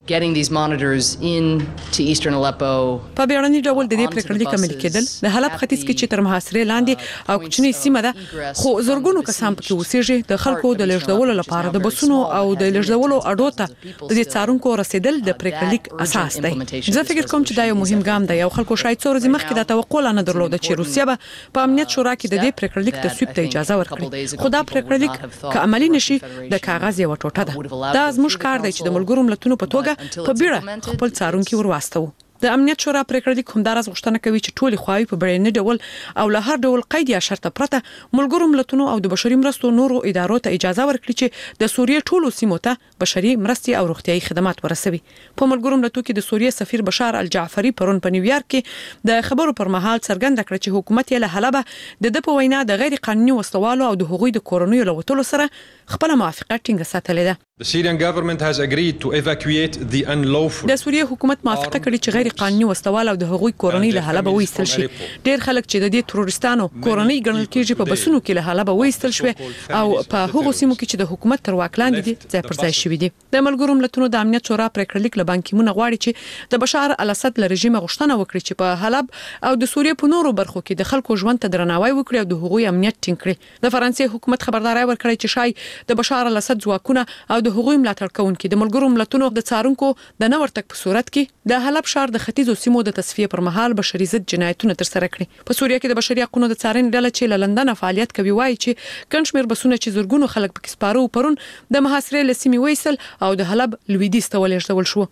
Getting these monitors into eastern Aleppo. په بیړني ډول د دې پریکړې کمل کېدل د حلب ختیځ کې چې تر محاصرې لاندې او کوچنی سیمه ده خو زورګونو کسان پکې اوسېږي د خلکو د لږدولو لپاره د بسونو او د لږدولو اډو ته د دې څارونکو رسیدل د پریکړې اساس دی. زه فکر کوم چې دا یو مهم ګام دی. یو خلکو شاید څو ورځې مخکې دا توقع نه درلوده چې روسیا به په امنیت شورا کې د دې پریکړې تصویب ته اجازه ورکړي خو دا پریکړې که عملي نشي د کاغذ یو ټوټه ده. دا زموږ کار دی چې د ملګرو ملتونو په توګه په بیړه خپل څارونکي ورواستو. د امنیت شورا پریکړې کومدارز غوښتنه کوي چې ټولي خواوې په بیړني ډول او له هر ډول قید یا شرط پرته ملګرو ملتونو او د بشري مرستو نورو ادارو ته اجازه ورکړي چې د سوریې ټولو سیمو ته بشري مرستي او روغتيایي خدمات ورسوي. په ملګرو ملتونو کې د سوریې سفیر بشار الجعفری پرون په نیویارک کې د خبرو پر مهال څرګنده کړ چې حکومت یې له حلبه د د په وینا د غیر قانوني وسلوالو او د حقوقي د کورونیو لوټلو سره خپل موافقه ټینګه ساتلې ده. The Syrian government has agreed to evacuate the unlawful. د سوریې حکومت موافقه کړې چې غیر قانوني وسلوال او د حقوقي کورنۍ له حلبه وایستل شي. ډېر خلک چې د دې تروریستانو کورنۍ ګڼل کېږي په بسونو کې له حلبه وایستل شو او په هغو سیمو کې چې د حکومت تر واک لاندې دي ځای پر ځای شوي دي. د ملګرو ملتونو د امنیت شورا پریکړه له بانکي مون غواړي چې د بشار الاسد له رژیم غوښتنه وکړي چې په حلب او د سوریې په نورو برخو کې د خلکو ژوند ته درناوی وکړي او د حقوقي امنیت ټینګ کړي. د فرانسې حکومت خبرداري ورکړي چې شای د بشار الاسد ځواکونه او د حقوقي ملاتړ کوونکي د ملګرو ملتونو د څارونکو د نور تک په صورت کې د حلب ښار د ختیځو سیمو د تصفیه پر مهال بشري ضد جنایتونه تر سره کړي. په سوریه کې د بشري حقوقو د څارنې ډله چې له لندن فعالیت کوي وایي چې کنشمیر بسونه چې زورګونو خلک پکې سپارو پرون د محاصرې لسیمې وېسل او د حلب لویدیځ ته ولېږدول شو.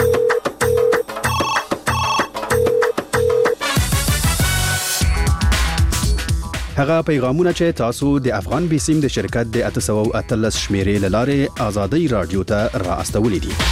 هغه پیغامونه چې تاسو د افغان بیسیم د شرکت د اته سوه او اتلس شمیرې لاره آزادۍ رادیو ته را استولې دي.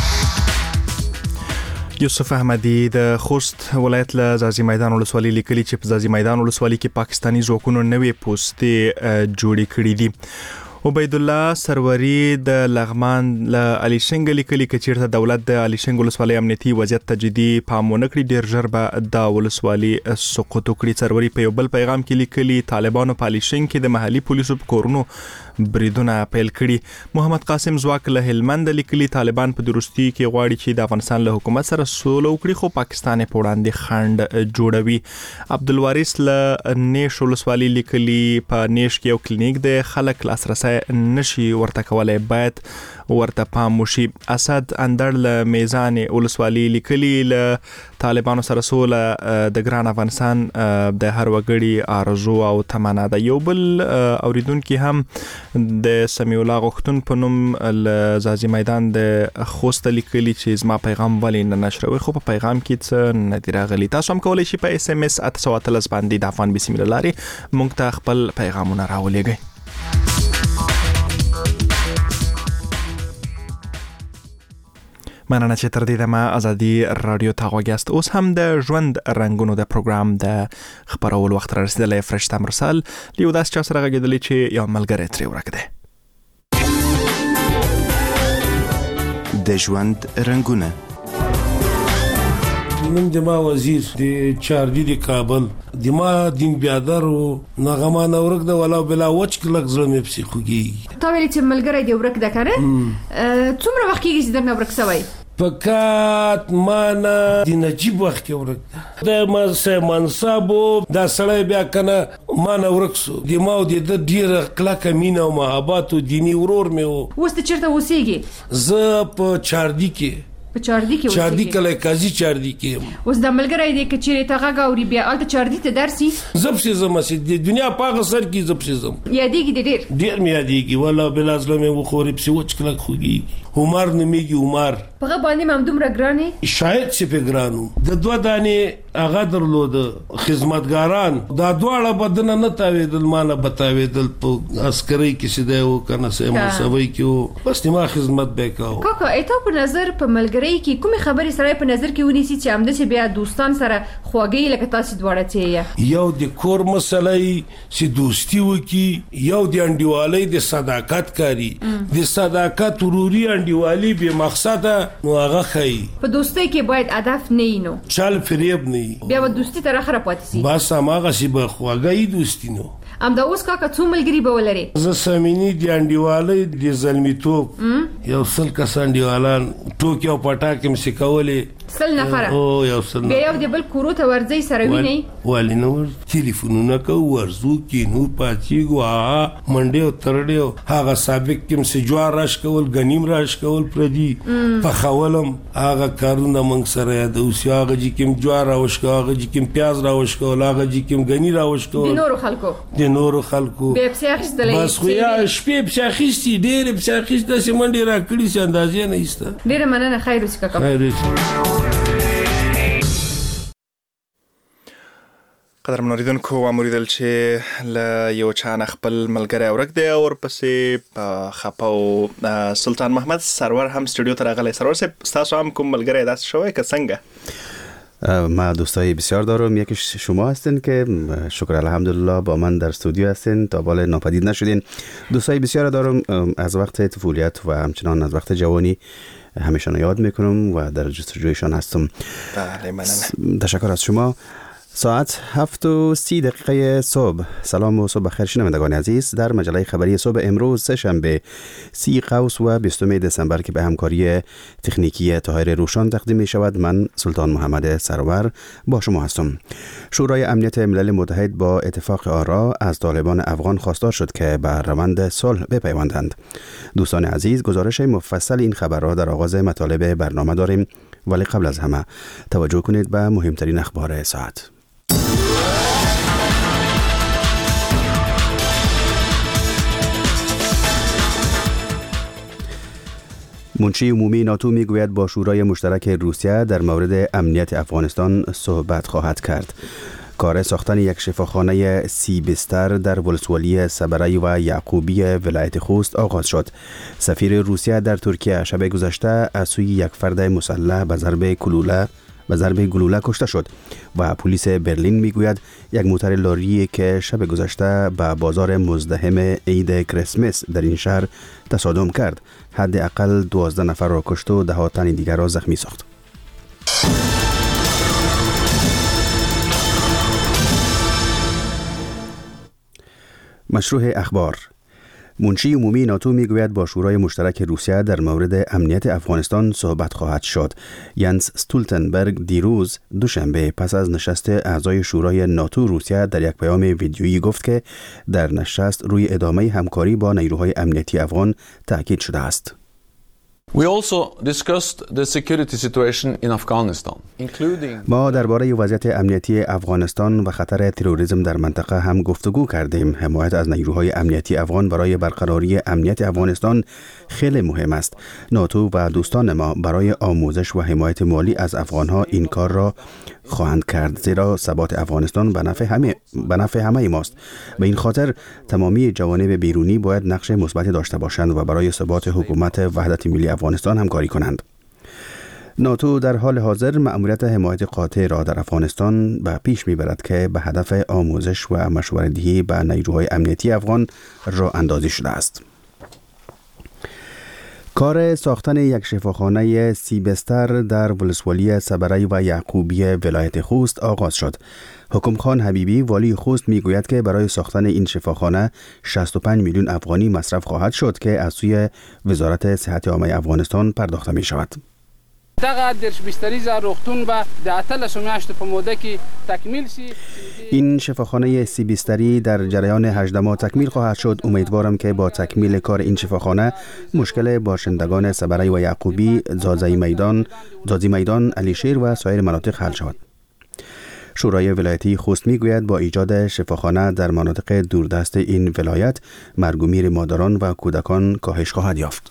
یوسف احمدی د خوست ولایت له زازی میدان ولسوالۍ لیکلي چې په زازی میدان ولسوالۍ کې پاکستانی ځواکونو نوې پوستې جوړې کړې دي. عبید الله سروري د لغمان له علي شنګ لیکلي چې چیرته دولت د علي شنګ ولسوالۍ امنیتي وضعیت ته جدي پام ونه کړي ډیر ژر به د ولسوالۍ سقوط وکړي. سروري په یو بل پیغام کې لیکلي طالبانو په علي شنګ کې د محلي پولیسو په کورونو بریدونه پیل کړي. محمد قاسم زواک له هلمند لیکلي طالبان په درستی کې غواړي چې د افغانستان له حکومت سره سوله وکړي خو پاکستان په وړاندې خنډ جوړوي. عبدالوارث له نیش ولسوالۍ لیکلي په نیش کې یو کلینیک د خلک لاسرسي نشي ورته کولای باید ورته پام وشي. اسد اندر له میزان ولسوالۍ لیکلي له طالبانو سره سوله د ګران افغانستان د هر وګړي آرزو او تمنا ده. یو بل اوریدونکو هم د سمیع الله غختون په نوم له زازی میدان د خوست لیکلي چې زما پیغام ولې نه نشروي خو په پیغام کې څه نه دی راغلی. تاسو هم کولای شئ په اس ام اس اته سوه اتلس باندې د افغان بیسیم لارې موږ ته خپل پیغامونه راولېږئ. مننه چې تر دې دمه ازادي رادیو ته غوږیاست. اوس هم د ژوند رنگونو د پروګرام د خبرولو وخت را رسیدلی. فرشته مرسل لیو داس چا سره غږېدلی چې یو ملګری ترې ورک دی. د ژوند رنگونه نن د ما وزیر د چارجي د کابل د ما دین بیادر او نغما نورک د ولا بلا وچ کلک زړه مې پسې خوږي. تا ویل چې ملګری دی ورک ده کنه څومره وخت کېږي چې درنه ورک سوی؟ پکات مانا د نجیب وخت کې ورک د ما سه منصبو دا سړی بیا کنه مانا ورک سو د ما د د ډیر کلک مینا او محبت او دینی ورور مې وو. اوس ته چیرته اوسېږي؟ زه په چاردی کې په چاردی کې اوسېږي. چاردی کله قاضي چاردی کې اوس د ملګری دی چې چیرې ته غږ اوري بیا الته چاردی ته درسي زب سي زما سي د دنیا پاغه سر کې زب سي زم یادېږي ډېر ډېر مې یادېږي ولا بل ازلم مې وخوري پسې وچ کله خوږي. عمر نمیږي عمر په باندې مم دومره ګرانې شاید چې په ګرانو د دوه دانې هغه درلود خدمتګاران دا دواړه بدن نه تاویدل مانه بتاویدل په عسکري کې سیده و کنه سه مسوي کې بس ما خدمت وکاو. کاکا ایته په نظر په ملګری کې کومه خبري سره په نظر کې ونیسي چې امده چې بیا دوستان سره خواږی لکه تاسو دواړه چې یو د کور مسلې چې دوستي وکي یو د انډیوالۍ د صداقت کاری د صداقت وروري انډیوالي به مقصد نو هغه خی په دوستۍ کې باید هدف نه وي نو چل فریب نه بیا و دوستي تر اخره پاتې سي بس هغه شی به خواږی دوستي نو ام دا اوس کاکا څو ملګری به ولري؟ زه سمینی د انډیوالۍ د زلمیتوب یو سل کس انډیوالان ټوکیو پټاکې مې سکولې سل نفره او یو سل بیا یو د بل کورو ته ورځي سره ویني والی نو ټلیفونونه کو ورزو کې نو پاتېګو ا منډه او ترډه هغه سابق کې مې جوار راش کول غنیم راش کول پردي په خولم هغه کارونه موږ سره د اوسیاغه چې کوم جوار راوش کاغه چې کوم پیاز راوش کول هغه چې کوم غنی راوش کول د نورو خلکو د نورو خلکو به په اخیستلې بس خو یا شپې په اخیستې ډېر په اخیستې چې منډه را کړی چې اندازې نه ایسته ډېر مننه خیر وسکه کوم قدر منوریدونکو و موریدل چې ل یو چانه خپل ملګری اورک دی او ورپسې په خپاو سلطان محمد سرور هم استودیو ته راغلی. سرور صاحب تاسو هم کوم ملګری داس شوی که څنګه؟ ما دوستای بسیار دارم. یکیش شما هستین که شکر الحمدلله با من در استودیو هستین تا بالا ناپدید نشدین. دوستای بسیار دارم از وقت طفولیت و همچنان از وقت جوانی همیشان یاد میکنم و در جستجویشان هستم. بله مننه. تشکر از شما. ساعت هفت و سی دقیقه صبح. سلام و صبح بخیر شنوندگان عزیز. در مجله خبری صبح امروز سه شنبه سی قوس و بیستم دسامبر که به همکاری تکنیکی طاهر روشان تقدیم می شود، من سلطان محمد سرور با شما هستم. شورای امنیت ملل متحد با اتفاق آرا از طالبان افغان خواستار شد که به روند صلح بپیوندند. دوستان عزیز، گزارش مفصل این خبر را در آغاز مطالب برنامه داریم، ولی قبل از همه توجه کنید به مهمترین اخبار ساعت. منشی عمومی ناتو میگوید با شورای مشترک روسیه در مورد امنیت افغانستان صحبت خواهد کرد. کار ساختن یک شفاخانه سی بستر در ولسوالی صبرای و یعقوبی ولایت خوست آغاز شد. سفیر روسیه در ترکیه شب گذشته از سوی یک فرد مسلح به ضرب گلوله به ضرب گلوله کشته شد و پلیس برلین میگوید یک موتر لاری که شب گذشته به بازار مزدحم عید کریسمس در این شهر تصادم کرد حداقل دوازده نفر را کشت و ده تن دیگر را زخمی ساخت. مشروع اخبار. منشی عمومی ناتو میگوید با شورای مشترک روسیه در مورد امنیت افغانستان صحبت خواهد شد. ینس استولتنبرگ دیروز دوشنبه پس از نشست اعضای شورای ناتو روسیه در یک پیام ویدیویی گفت که در نشست روی ادامه همکاری با نیروهای امنیتی افغان تاکید شده است. We also discussed the security situation in Afghanistan, including ما درباره وضعیت امنیتی افغانستان و خطر تروریسم در منطقه هم گفتگو کردیم. حمایت از نیروهای امنیتی افغان برای برقراری امنیت افغانستان خیلی مهم است. ناتو و دوستان ما برای آموزش و حمایت مالی از افغانها این کار را خواهند کرد، زیرا ثبات افغانستان به نفع همه به نفع همه ماست. به این خاطر تمامی جوانب بیرونی باید نقش مثبتی داشته باشند و برای ثبات حکومت وحدت ملی افغانستان همکاری کنند. ناتو در حال حاضر مأموریت حمایت قاطع را در افغانستان به پیش میبرد که به هدف آموزش و مشوره‌دهی به نیروهای امنیتی افغان راه اندازی شده است. کار ساختن یک شفاخانه سی بستر در ولسوالی صبرای و یعقوبی ولایت خوست آغاز شد. حکم خان حبیبی والی خوست میگوید که برای ساختن این شفاخانه شصت و پنج میلیون افغانی مصرف خواهد شد که از سوی وزارت صحت عامه افغانستان پرداخته می شود. دغه درش بستری ز روغتون به د اتلس میاشتو په موده کې تکمیل شي. این شفاخانه سی بستری در جریان هجده ماه تکمیل خواهد شد. امیدوارم که با تکمیل کار این شفاخانه مشکل باشندگان صبرای و یعقوبی، زازی میدان، زازی میدان، علیشیر و سایر مناطق حل شود. شورای ولایتی خوست میگوید با ایجاد شفاخانه در مناطق دوردست این ولایت مرگ و میر مادران و کودکان کاهش خواهد یافت.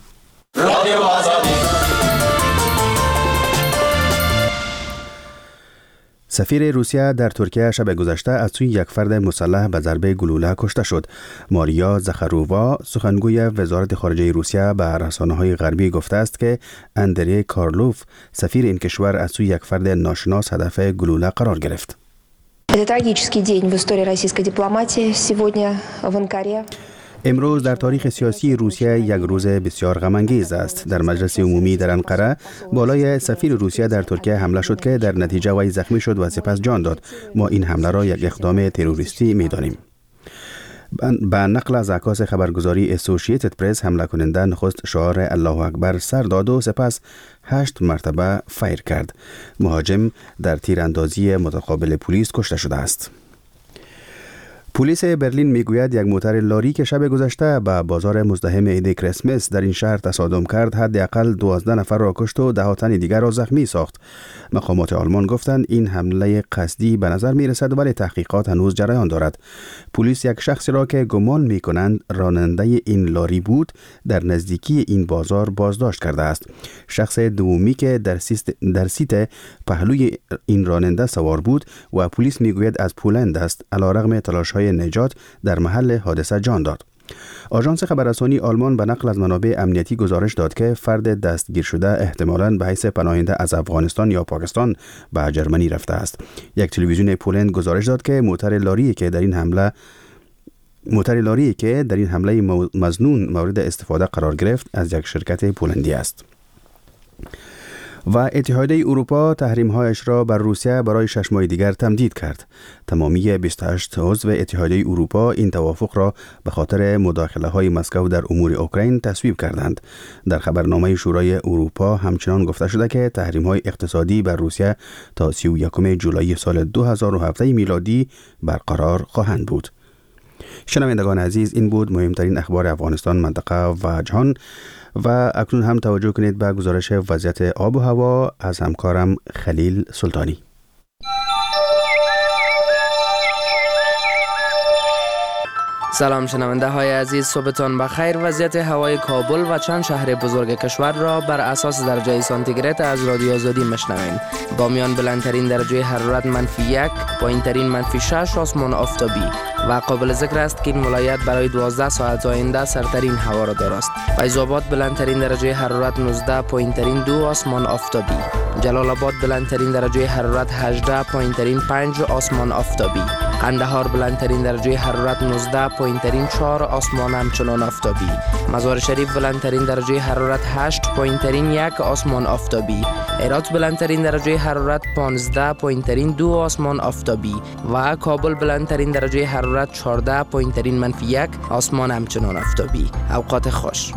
سفیر روسیه در ترکیه شب گذشته از سوی یک فرد مسلح به ضربه گلوله کشته شد. ماریا زخرووا سخنگوی وزارت خارجه روسیه به رسانه‌های غربی گفته است که اندری کارلوف سفیر این کشور از سوی یک فرد ناشناس هدف گلوله قرار грефт. Это трагический день в истории российской дипломатии сегодня в Анкаре. امروز در تاریخ سیاسی روسیه یک روز بسیار غم انگیز است. در مجلس عمومی در انقره بالای سفیر روسیه در ترکیه حمله شد که در نتیجه وی زخمی شد و سپس جان داد. ما این حمله را یک اقدام تروریستی می‌دانیم. به نقل از عکاس خبرگزاری اسوسییتد پرس، حمله کننده نخست شعار الله اکبر سر داد و سپس هشت مرتبه فیر کرد. مهاجم در تیراندازی متقابل پلیس کشته شده است. پلیس برلین میگوید یک موتر لاری که شب گذشته به بازار مزدحم عید کریسمس در این شهر تصادم کرد حداقل دوازده نفر را کشت و ده تن دیگر را زخمی ساخت. مقامات آلمان گفتند این حمله قصدی به نظر می رسد، ولی تحقیقات هنوز جریان دارد. پلیس یک شخصی را که گمان می کنند راننده این لاری بود در نزدیکی این بازار بازداشت کرده است. شخص دومی که در سیست در سیت پهلوی این راننده سوار بود و پلیس میگوید از پولند است، علیرغم تلاش‌های نجات در محل حادثه جان داد. آژانس خبررسانی آلمان به نقل از منابع امنیتی گزارش داد که فرد دستگیر شده احتمالاً به حیث پناهنده از افغانستان یا پاکستان به جرمنی رفته است. یک تلویزیون پولند گزارش داد که موتر لاری که در این حمله موتر لاری که در این حمله مظنون مورد استفاده قرار گرفت از یک شرکت پولندی است. و اتحادیه اروپا تحریم‌هایش را بر روسیه برای شش ماه دیگر تمدید کرد. تمامی بیست و هشت عضو اتحادیه اروپا این توافق را به خاطر مداخله‌های مسکو در امور اوکراین تصویب کردند. در خبرنامه شورای اروپا همچنان گفته شده که تحریم‌های اقتصادی بر روسیه تا سی و یکم جولای سال دو هزار و هفده میلادی برقرار خواهند بود. شنوندگان عزیز، این بود مهمترین اخبار افغانستان، منطقه و جهان. و اکنون هم توجه کنید به گزارش وضعیت آب و هوا از همکارم خلیل سلطانی. سلام شنونده های عزیز، صبحتان بخیر. وضعیت هوای کابل و چند شهر بزرگ کشور را بر اساس درجه سانتیگراد از رادیو آزادی میشنوید. بامیان بلندترین درجه حرارت منفی یک، پایینترین منفی شش، آسمان آفتابی. و قابل ذکر است که این ولایت برای دوازده ساعت آینده سرترین هوا را دارد. فیض آباد بلندترین درجه حرارت نوزده، پایینترین دو، آسمان آفتابی. جلال آباد بلندترین درجه حرارت هجده، پایینترین پنج، آسمان آفتابی. قندهار بلندترین درجه حرارت نوزده، پایینترین چهار، آسمان همچنان آفتابی. مزار شریف بلندترین درجه حرارت هشت، پایینترین یک، آسمان آفتابی. هرات بلندترین درجه حرارت پانزده، پایینترین دو، آسمان آفتابی. و کابل بلندترین درجه حرارت چهارده، پایینترین منفی یک، آسمان همچنان آفتابی. اوقات خوش.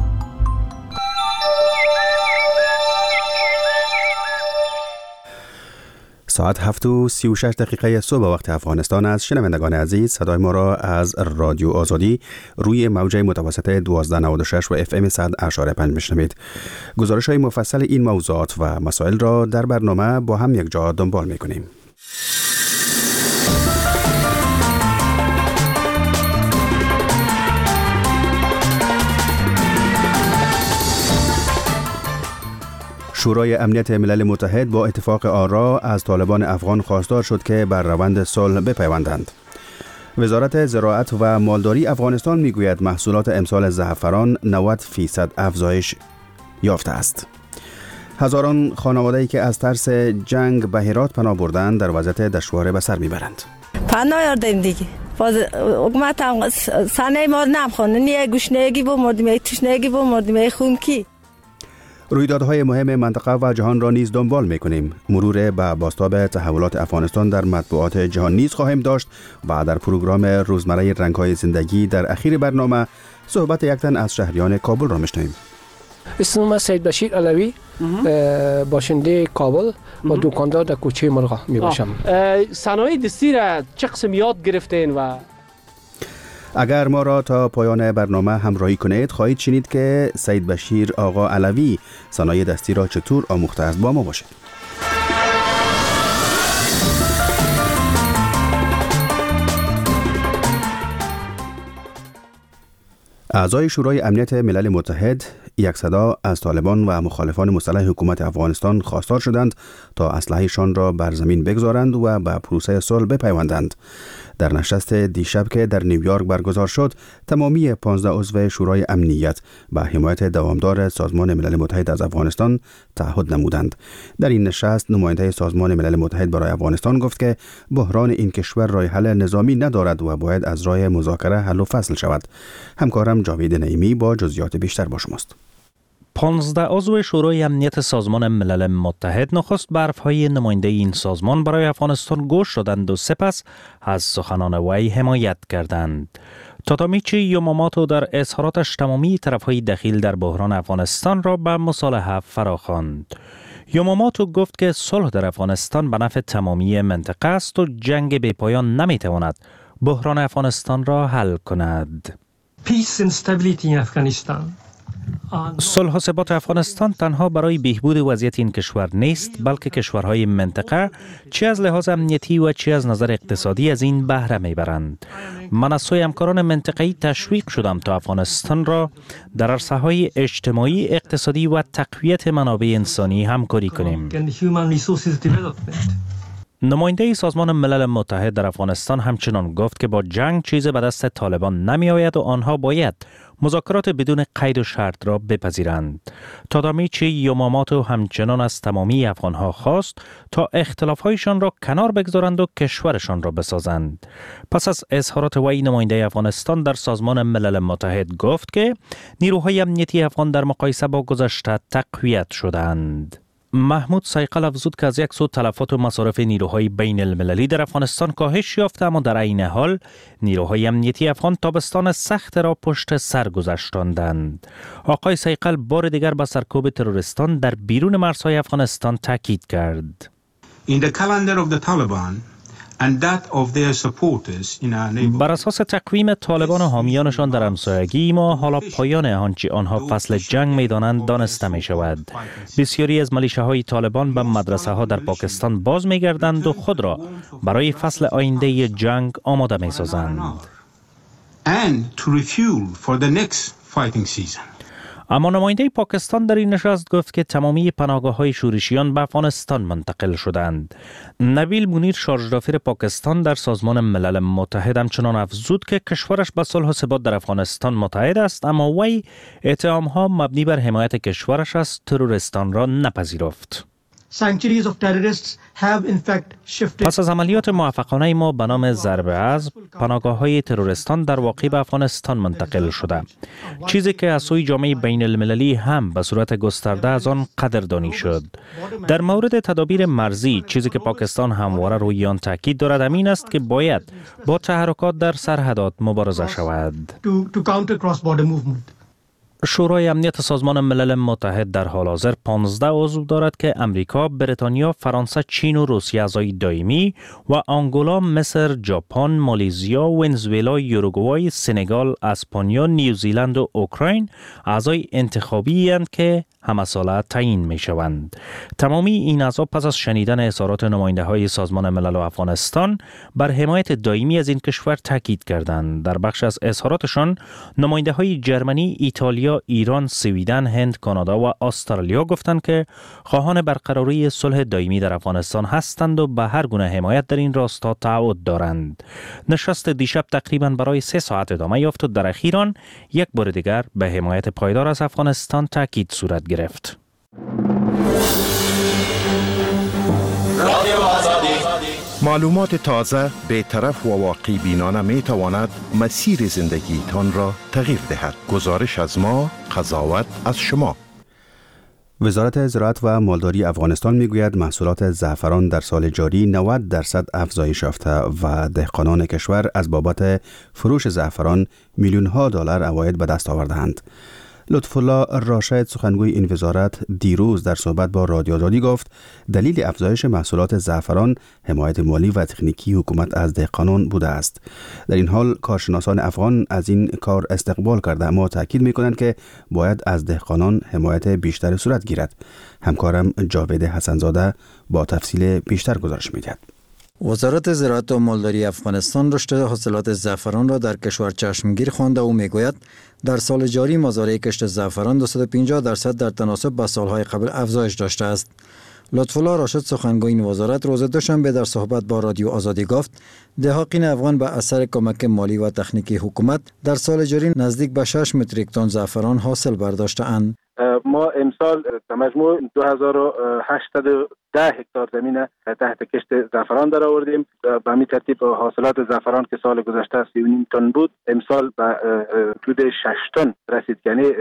ساعت هفت و سی و شش دقیقه صبح وقت افغانستان است. شنوندگان عزیز، صدای ما را از رادیو آزادی روی موجه متوسط دوازده نود و شش و اف ام صد اشاره پنج میشنوید. گزارش های مفصل این موضوعات و مسائل را در برنامه با هم یک جا دنبال میکنیم. شورای امنیت ملل متحد با اتفاق آرا از طالبان افغان خواستار شد که بر روند صلح بپیوندند. وزارت زراعت و مالداری افغانستان میگوید محصولات امسال زعفران نود فیصد افزایش یافته است. هزاران خانواده‌ای که از ترس جنگ به هرات پناه بردند در وضعیت دشوار به سر میبرند. پناه یاردیم دیگه. باز حکومت هم سنه ما نمیخونه، نیه گوشنگی با مردیم، تشنگی با مردیم، خونکی. رویدادهای مهم منطقه و جهان را نیز دنبال می‌کنیم. مرور به بازتاب تحولات افغانستان در مطبوعات جهان نیز خواهیم داشت و در پروگرام روزمره رنگ‌های زندگی در اخیر برنامه صحبت یک تن از شهریان کابل را می‌شنویم. اسم من سید بشیر علوی، باشنده کابل و دکاندار در کوچه مرغا میباشم. صنایع دستی را چه قسم یاد گرفتین و اگر ما را تا پایان برنامه همراهی کنید خواهید شنید که سید بشیر آقا علوی صنایع دستی را چطور آموخته است. با ما باشید. اعضای شورای امنیت ملل متحد یک صدا از طالبان و مخالفان مسلح حکومت افغانستان خواستار شدند تا اسلحه‌شان را بر زمین بگذارند و به پروسه صلح بپیوندند. در نشست دیشب که در نیویورک برگزار شد، تمامی پانزده عضو شورای امنیت به حمایت دوامدار سازمان ملل متحد از افغانستان تعهد نمودند. در این نشست نماینده سازمان ملل متحد برای افغانستان گفت که بحران این کشور راه حل نظامی ندارد و باید از راه مذاکره حل و فصل شود. همکارم جاوید نعیمی با جزئیات بیشتر با شماست. پانزده عضو شورای امنیت سازمان ملل متحد نخست به حرفهای نماینده این سازمان برای افغانستان گوش دادند و سپس از سخنان وی حمایت کردند. تادامیچی یاماماتو در اظهاراتش تمامی طرفهای دخیل در بحران افغانستان را به مصالحه فراخواند. یاماماتو گفت که صلح در افغانستان به نفع تمامی منطقه است و جنگ بی پایان نمیتواند بحران افغانستان را حل کند. Peace and stability in Afghanistan. صلح و ثبات افغانستان تنها برای بهبود وضعیت این کشور نیست، بلکه کشورهای منطقه چه از لحاظ امنیتی و چه از نظر اقتصادی از این بهره میبرند. من از سوی همکاران منطقه‌ای تشویق شدم تا افغانستان را در عرصه‌های اجتماعی، اقتصادی و تقویت منابع انسانی همکاری کنیم. نماینده سازمان ملل متحد در افغانستان همچنان گفت که با جنگ چیز به دست طالبان نمی آید و آنها باید مذاکرات بدون قید و شرط را بپذیرند. تادامیچی یاماماتو همچنان از تمامی افغانها خواست تا اختلافهایشان را کنار بگذارند و کشورشان را بسازند. پس از اظهارات وی، نماینده افغانستان در سازمان ملل متحد گفت که نیروهای امنیتی افغان در مقایسه با گذشته تقویت شدند. محمود سایقل افزود که از یک سو تلفات و مصارف نیروهای بین المللی در افغانستان کاهش یافته، اما در عین حال نیروهای امنیتی افغان تابستان سخت را پشت سر گذاشتند. آقای سایقل بار دیگر با سرکوب تروریستان در بیرون مرزهای افغانستان تاکید کرد. In the calendar of the Taliban and that of their supporters in our neighborhood. بر اساس تقویم طالبان و حامیانشان در همسایگی ما، حالا پایان آنچه آنها فصل جنگ می‌دانند دانسته می‌شود. بسیاری از ملیشه‌های طالبان به مدرسه‌ها در پاکستان باز می‌گردند و خود را برای فصل آینده جنگ آماده می‌سازند. And to refuel for the next fighting season. اما نماینده پاکستان در این نشست گفت که تمامی پناهگاه‌های شورشیان به افغانستان منتقل شدند. نبیل منیر، شارژدافیر پاکستان در سازمان ملل متحد، همچنان افزود که کشورش به صلح و ثبات در افغانستان متحد است، اما وی اتهام‌ها مبنی بر حمایت کشورش از تروریستان را نپذیرفت. Sanctuaries of terrorists have in fact shifted. پس از عملیات موفقانه ما به نام ضرب اسب، پناهگاه‌های تروریستان در واقع به افغانستان منتقل شده، چیزی که از سوی جامعه بین المللی هم به صورت گسترده از آن قدردانی شد. در مورد تدابیر مرزی، چیزی که پاکستان همواره روی آن تاکید دارد همین است که باید با تحرکات در سرحدات مبارزه شود. To, to counter cross-border movement. شورای امنیت سازمان ملل متحد در حال حاضر پانزده عضو دارد که امریکا، بریتانیا، فرانسه، چین و روسیه اعضای دائمی و آنگولا، مصر، ژاپن، مالزیا، ونزوئلا، یوروگوای، سنگال، اسپانیا، نیوزیلند و اوکراین اعضای انتخابی اند که همه ساله تعیین می شوند. تمامی این اعضا پس از شنیدن اظهارات نماینده های سازمان ملل و افغانستان بر حمایت دائمی از این کشور تاکید کردند. در بخش از اظهاراتشان نماینده های جرمنی، ایتالیا، ایران، سویدن، هند، کانادا و استرالیا گفتند که خواهان برقراری صلح دائمی در افغانستان هستند و به هر گونه حمایت در این راستا تعهد دارند. نشست دیشب تقریبا برای سه ساعت ادامه یافت و در اخیر آن یک بار دیگر به حمایت پایدار از افغانستان تاکید صورت گرفت. معلومات تازه، بی‌طرف و واقع بینانه می تواند مسیر زندگی تان را تغییر دهد. گزارش از ما، قضاوت از شما. وزارت زراعت و مالداری افغانستان میگوید محصولات زعفران در سال جاری نود درصد افزایش یافته و دهقانان کشور از بابت فروش زعفران میلیون ها دلار عواید به دست آورده‌اند. لطف الله راشد، سخنگوی این وزارت، دیروز در صحبت با رادیو آزادی گفت دلیل افزایش محصولات زعفران حمایت مالی و تکنیکی حکومت از دهقانان بوده است. در این حال کارشناسان افغان از این کار استقبال کرده، اما تاکید می‌کنند که باید از دهقانان حمایت بیشتر صورت گیرد. همکارم جاوید حسنزاده با تفصیل بیشتر گزارش می‌دهد. وزارت زراعت و مالداری افغانستان رشد حاصلات زعفران را در کشور چشمگیر خوانده و میگوید در سال جاری مزارع کشت زعفران دویست و پنجاه درصد در تناسب با سالهای قبل افزایش داشته است. لطف الله راشد، سخنگوی این وزارت، روز دوشنبه در صحبت با رادیو آزادی گفت دهقان افغان به اثر کمک مالی و تکنیکی حکومت در سال جاری نزدیک به شش متریک تن زعفران حاصل برداشته‌اند. ما امسال مجموع دو هزار و هشتصد و ده هکتار زمین تحت کشت زعفران در آوردیم. به همین ترتیب حاصلات زعفران که سال گذشته سی و نیم تن بود، امسال به حدود شش تن رسید. یعنی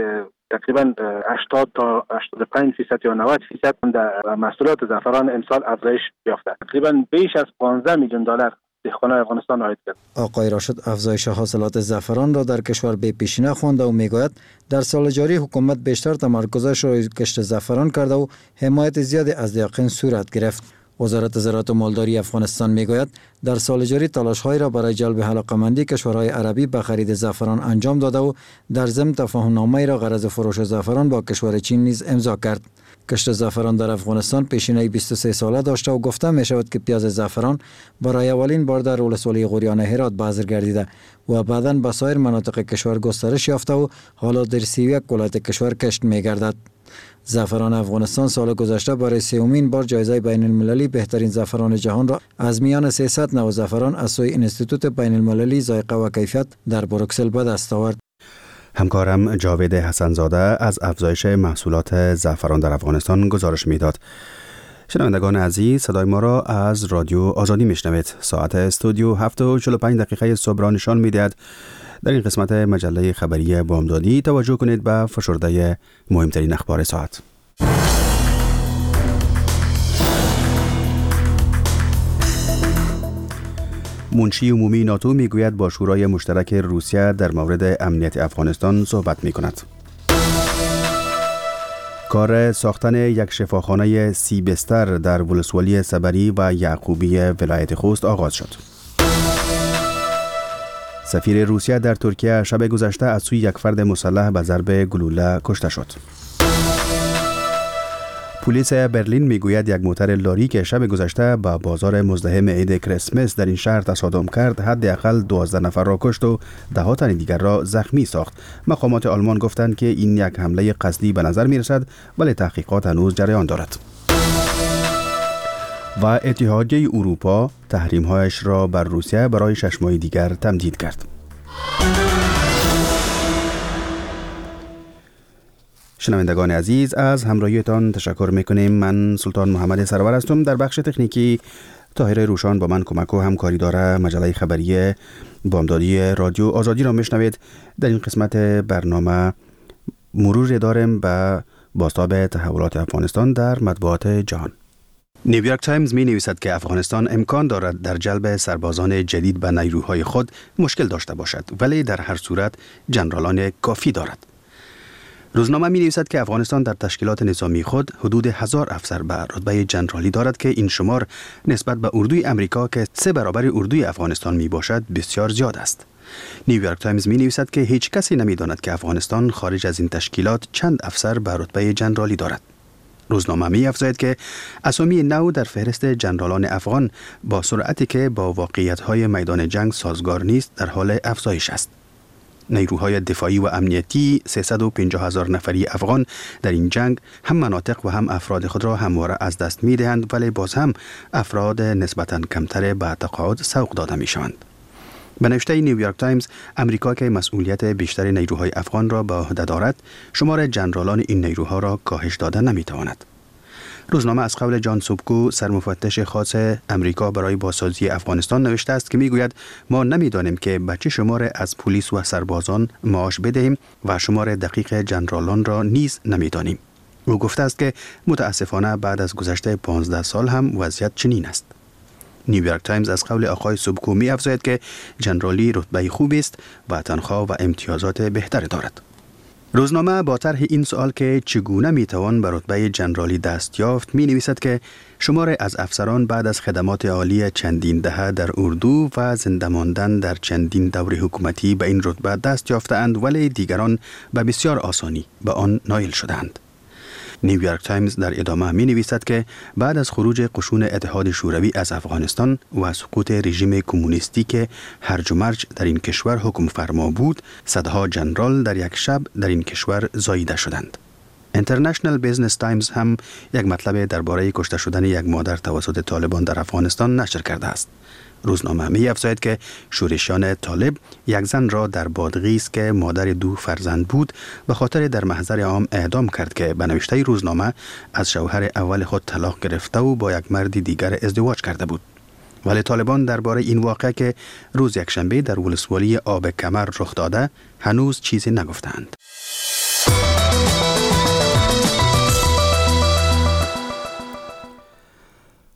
تقریبا هشتاد تا هشتاد و پنج درصد یا نود درصد در محصولات زعفران امسال افزایش یافته. تقریبا بیش از پانزده میلیون دلار دهقانان افغانستان عاید کرد. آقای راشد افزایش حاصلات زعفران را در کشور به پیشینه خوانده و میگوید در سال جاری حکومت بیشتر تمرکزش را کشت زعفران کرده و حمایت زیادی از دیقین صورت گرفت. وزارت زراعت و مالداری افغانستان میگوید در سال جاری تلاش‌هایی را برای جلب علاقه‌مندی کشورهای عربی به خرید زعفران انجام داده و در ضمن تفاهم‌نامه‌ای را غرض فروش زعفران با کشور چین نیز امضا کرد. کشت زعفران در افغانستان پیشینه بیست و سه ساله داشته و گفته می شود که پیاز زعفران برای اولین بار در ولسوالی غوریان هرات بازار گردیده و بعداً به سایر مناطق کشور گسترش یافته و حالا در سی و یک ولایت کشور کشت می گردد. زعفران افغانستان سال گذشته برای سومین بار جایزه بین المللی بهترین زعفران جهان را از میان سیصد نوع زعفران از سوی انستیتوت بین المللی ذائقه و کیفیت در بروکسل به دست آورد. همکارم جاوید حسنزاده از افزایش محصولات زعفران در افغانستان گزارش میداد. شنوندگان عزیز، صدای ما را از رادیو آزادی میشنوید. ساعت استودیو هفت و چهل و پنج دقیقه صبح را نشان میدهد. در این قسمت مجله خبری بامدادی توجه کنید به فشرده مهمترین اخبار ساعت. منشی عمومی ناتو میگوید با شورای مشترک روسیه در مورد امنیت افغانستان صحبت می کند. کار ساختن یک شفاخانه سی بستر در ولسوالی صبری و یعقوبی ولایت خوست آغاز شد. سفیر روسیه در ترکیه شب گذشته از سوی یک فرد مسلح به ضرب گلوله کشته شد. پلیس برلین میگوید یک موتر لاری که شب گذشته با بازار مزدحم عید کریسمس در این شهر تصادم کرد حداقل دوازده نفر را کشت و ده تن دیگر را زخمی ساخت. مقامات آلمان گفتند که این یک حمله قصدی به نظر میرسد ولی تحقیقات هنوز جریان دارد. و اتحادیه اروپا تحریم‌هایش را بر روسیه برای شش ماه دیگر تمدید کرد. شنوندگان عزیز، از همراهیتان تشکر میکنیم. من سلطان محمد سرور هستم. در بخش تکنیکی طاهر روشان با من کمک و همکاری داره. مجله خبری بامدادی رادیو آزادی را میشنوید. در این قسمت برنامه مرور داریم به بازتاب تحولات افغانستان در مطبوعات جهان. نیویورک تایمز می نویسد که افغانستان امکان دارد در جلب سربازان جدید به نیروهای خود مشکل داشته باشد، ولی در هر صورت جنرالان کافی دارد. روزنامه می نویسد که افغانستان در تشکیلات نظامی خود حدود هزار افسر به رتبه جنرالی دارد که این شمار نسبت به اردوی امریکا که سه برابر اردوی افغانستان می باشد بسیار زیاد است. نیویورک تایمز می نویسد که هیچ کسی نمی داند که افغانستان خارج از این تشکیلات چند افسر به رتبه جنرالی دارد. روزنامه می افزاید که اسامی نو در فهرست جنرالان افغان با سرعتی که با واقعیت‌های میدان جنگ سازگار نیست در حال افزایش است. نیروهای دفاعی و امنیتی سیصد و پنجاه هزار نفری افغان در این جنگ هم مناطق و هم افراد خود را همواره از دست می دهند، ولی باز هم افراد نسبتاً کمتر به تقاعد سوق داده می شوند. به نوشته نیویورک تایمز، امریکا که مسئولیت بیشتر نیروهای افغان را به عهده دارد، شمار جنرالان این نیروها را کاهش داده نمی تواند. روزنامه از قول جان سوبکو، سرمفتش خاص امریکا برای بازسازی افغانستان نوشته است که میگوید ما نمیدانیم که به چه شمار از پلیس و سربازان معاش بدهیم و شمار دقیق جنرالان را نیز نمیدانیم. او گفته است که متاسفانه بعد از گذشته پانزده سال هم وضعیت چنین است. نیویورک تایمز از قول آقای سوبکو می افزاید که جنرالی رتبه خوبی است و تنخواه و امتیازات بهتری دارد. روزنامه با طرح این سوال که چگونه می توان به رتبه جنرالی دست یافت می نویسد که شمار از افسران بعد از خدمات عالی چندین دهه در اردو و زنده ماندن در چندین دور حکومتی به این رتبه دست یافتند، ولی دیگران به بسیار آسانی به آن نائل شدند. نیویورک تایمز در ادامه می نویسد که بعد از خروج قشون اتحاد شوروی از افغانستان و سقوط رژیم کمونیستی که هرج و مرج در این کشور حکم فرما بود، صدها جنرال در یک شب در این کشور زاییده شدند. اینترنشنال بیزنس تایمز هم یک مطلب درباره کشته شدن یک مادر توسط طالبان در افغانستان نشر کرده است. روزنامه می افزاید که شورشیان طالب یک زن را در بادغیس که مادر دو فرزند بود به خاطر در محضر عام اعدام کرد که به نوشته روزنامه از شوهر اول خود طلاق گرفته و با یک مرد دیگر ازدواج کرده بود. ولی طالبان درباره این واقعه که روز یکشنبه در ولسوالی آب کمر رخ داده هنوز چیزی نگفتند.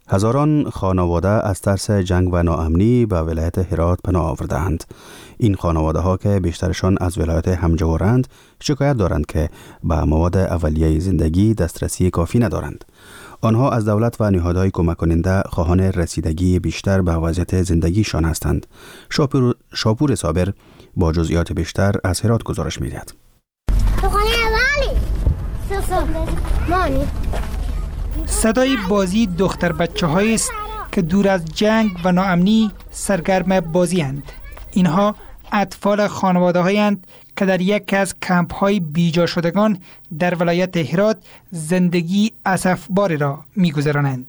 هزاران خانواده از ترس جنگ و ناامنی به ولایت هرات پناه آوردند. این خانواده ها که بیشترشان از ولایت همجورند شکایت دارند که به مواد اولیه زندگی دسترسی کافی ندارند. آنها از دولت و نهادهای کمک کننده خواهان رسیدگی بیشتر به وضعیت زندگیشان هستند. شاپور, شاپور صابر با جزئیات بیشتر از هرات گزارش می‌دهد. صدای بازی دختر بچه هایی است که دور از جنگ و ناامنی سرگرم بازی هستند. اینها اطفال خانواده هایند که در یک از کمپ های بیجا شدگان در ولایت هرات زندگی اسفباری را می گذرانند.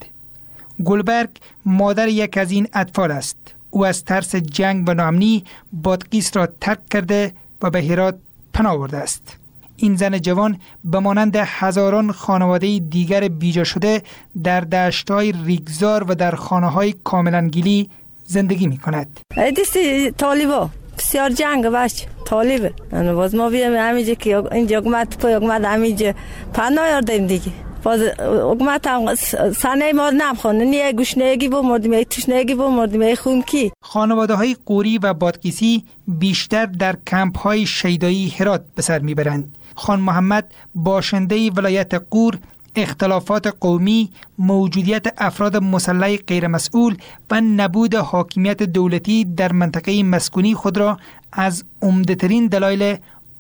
گلبرگ مادر یک از این اطفال است. او از ترس جنگ و ناامنی بادغیس را ترک کرده و به هرات پناه آورده است. این زن جوان به مانند هزاران خانواده دیگر بیجا شده در دشت‌های ریگزار و در خانه‌های کاملا گلی زندگی می‌کند. ایدیسی طالبا بسیار جنگ باش طالبه. انا باز ما بیام همینجا که اینجا حکومت پای حکومت همینجا پناه آوردیم دیگه. باز حکومت هم سنه ما نمیخونه نیه گوشنگی با مردمی تشنگی با مردمی خون کی. خانواده‌های قوری و بادغیسی بیشتر در کمپ‌های شیدایی هرات به سر میبرند. خان محمد باشنده ولایت قور اختلافات قومی، موجودیت افراد مسلح غیر مسئول و نبود حاکمیت دولتی در منطقه مسکونی خود را از عمده‌ترین دلایل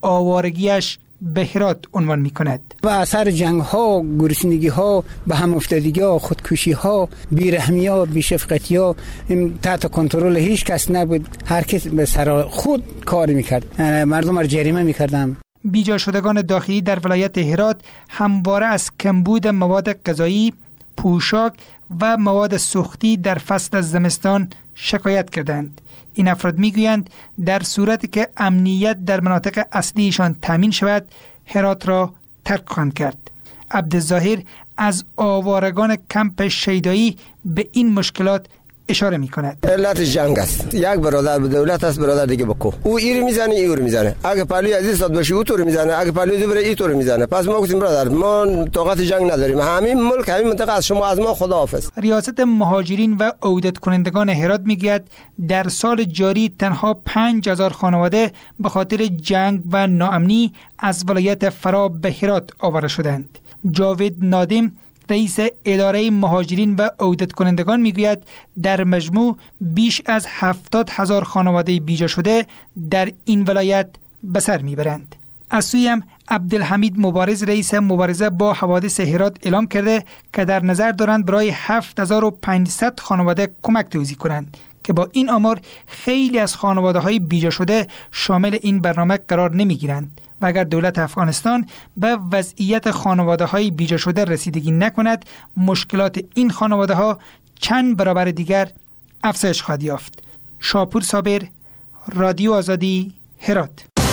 آوارگیش به هرات عنوان می کند. و اثر جنگ ها، گرسنگی ها، به هم افتادگی ها، خودکشی ها، بیرحمی ها، بیشفقتی ها تحت کنترل هیچ کس نبود. هر کس به سر خود کار میکرد. مردم را جریمه میکردن. بیجا شدگان داخلی در ولایت هرات همواره از کمبود مواد غذایی، پوشاک و مواد سوختی در فصل زمستان شکایت کردند. این افراد میگویند در صورتی که امنیت در مناطق اصلیشان تامین شود، هرات را ترک خواهند کرد. عبدالظاهر از آوارگان کمپ شیدایی به این مشکلات اشاره می کند. علت جنگ است. یک برادر به دولت است، برادر دیگه بکو. او ایر میزنه، ایور میزنه. اگه پهلوی عزیز صد باشی او طور میزنه، اگه پهلوی دو بره ای طور میزنه. پس ما گفتیم برادر ما طاقت جنگ نداریم. همین ملک همین منطقه از شما از ما خداحافظ. ریاست مهاجرین و عودت کنندگان هرات میگوید در سال جاری تنها پنج هزار خانواده به خاطر جنگ و ناامنی از ولایت فرا به هرات آورده شدند. جاوید نادم رئیس اداره مهاجرین و عودت کنندگان میگوید در مجموع بیش از هفتاد هزار خانواده بیجا شده در این ولایت به سر میبرند. از سوی هم عبدالحمید مبارز رئیس مبارزه با حوادث هرات اعلام کرده که در نظر دارند برای هفت هزار و پانصد خانواده کمک توزیع کنند که با این آمار خیلی از خانواده های بیجا شده شامل این برنامه قرار نمیگیرند و اگر دولت افغانستان به وضعیت خانواده های بیجا شده رسیدگی نکند، مشکلات این خانواده ها چند برابر دیگر افزایش خواهد یافت. شاپور صابر، رادیو آزادی، هرات.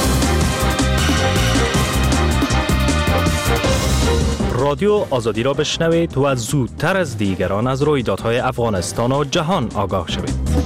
رادیو آزادی را بشنوید و زودتر از دیگران از رویدادهای افغانستان و جهان آگاه شوید.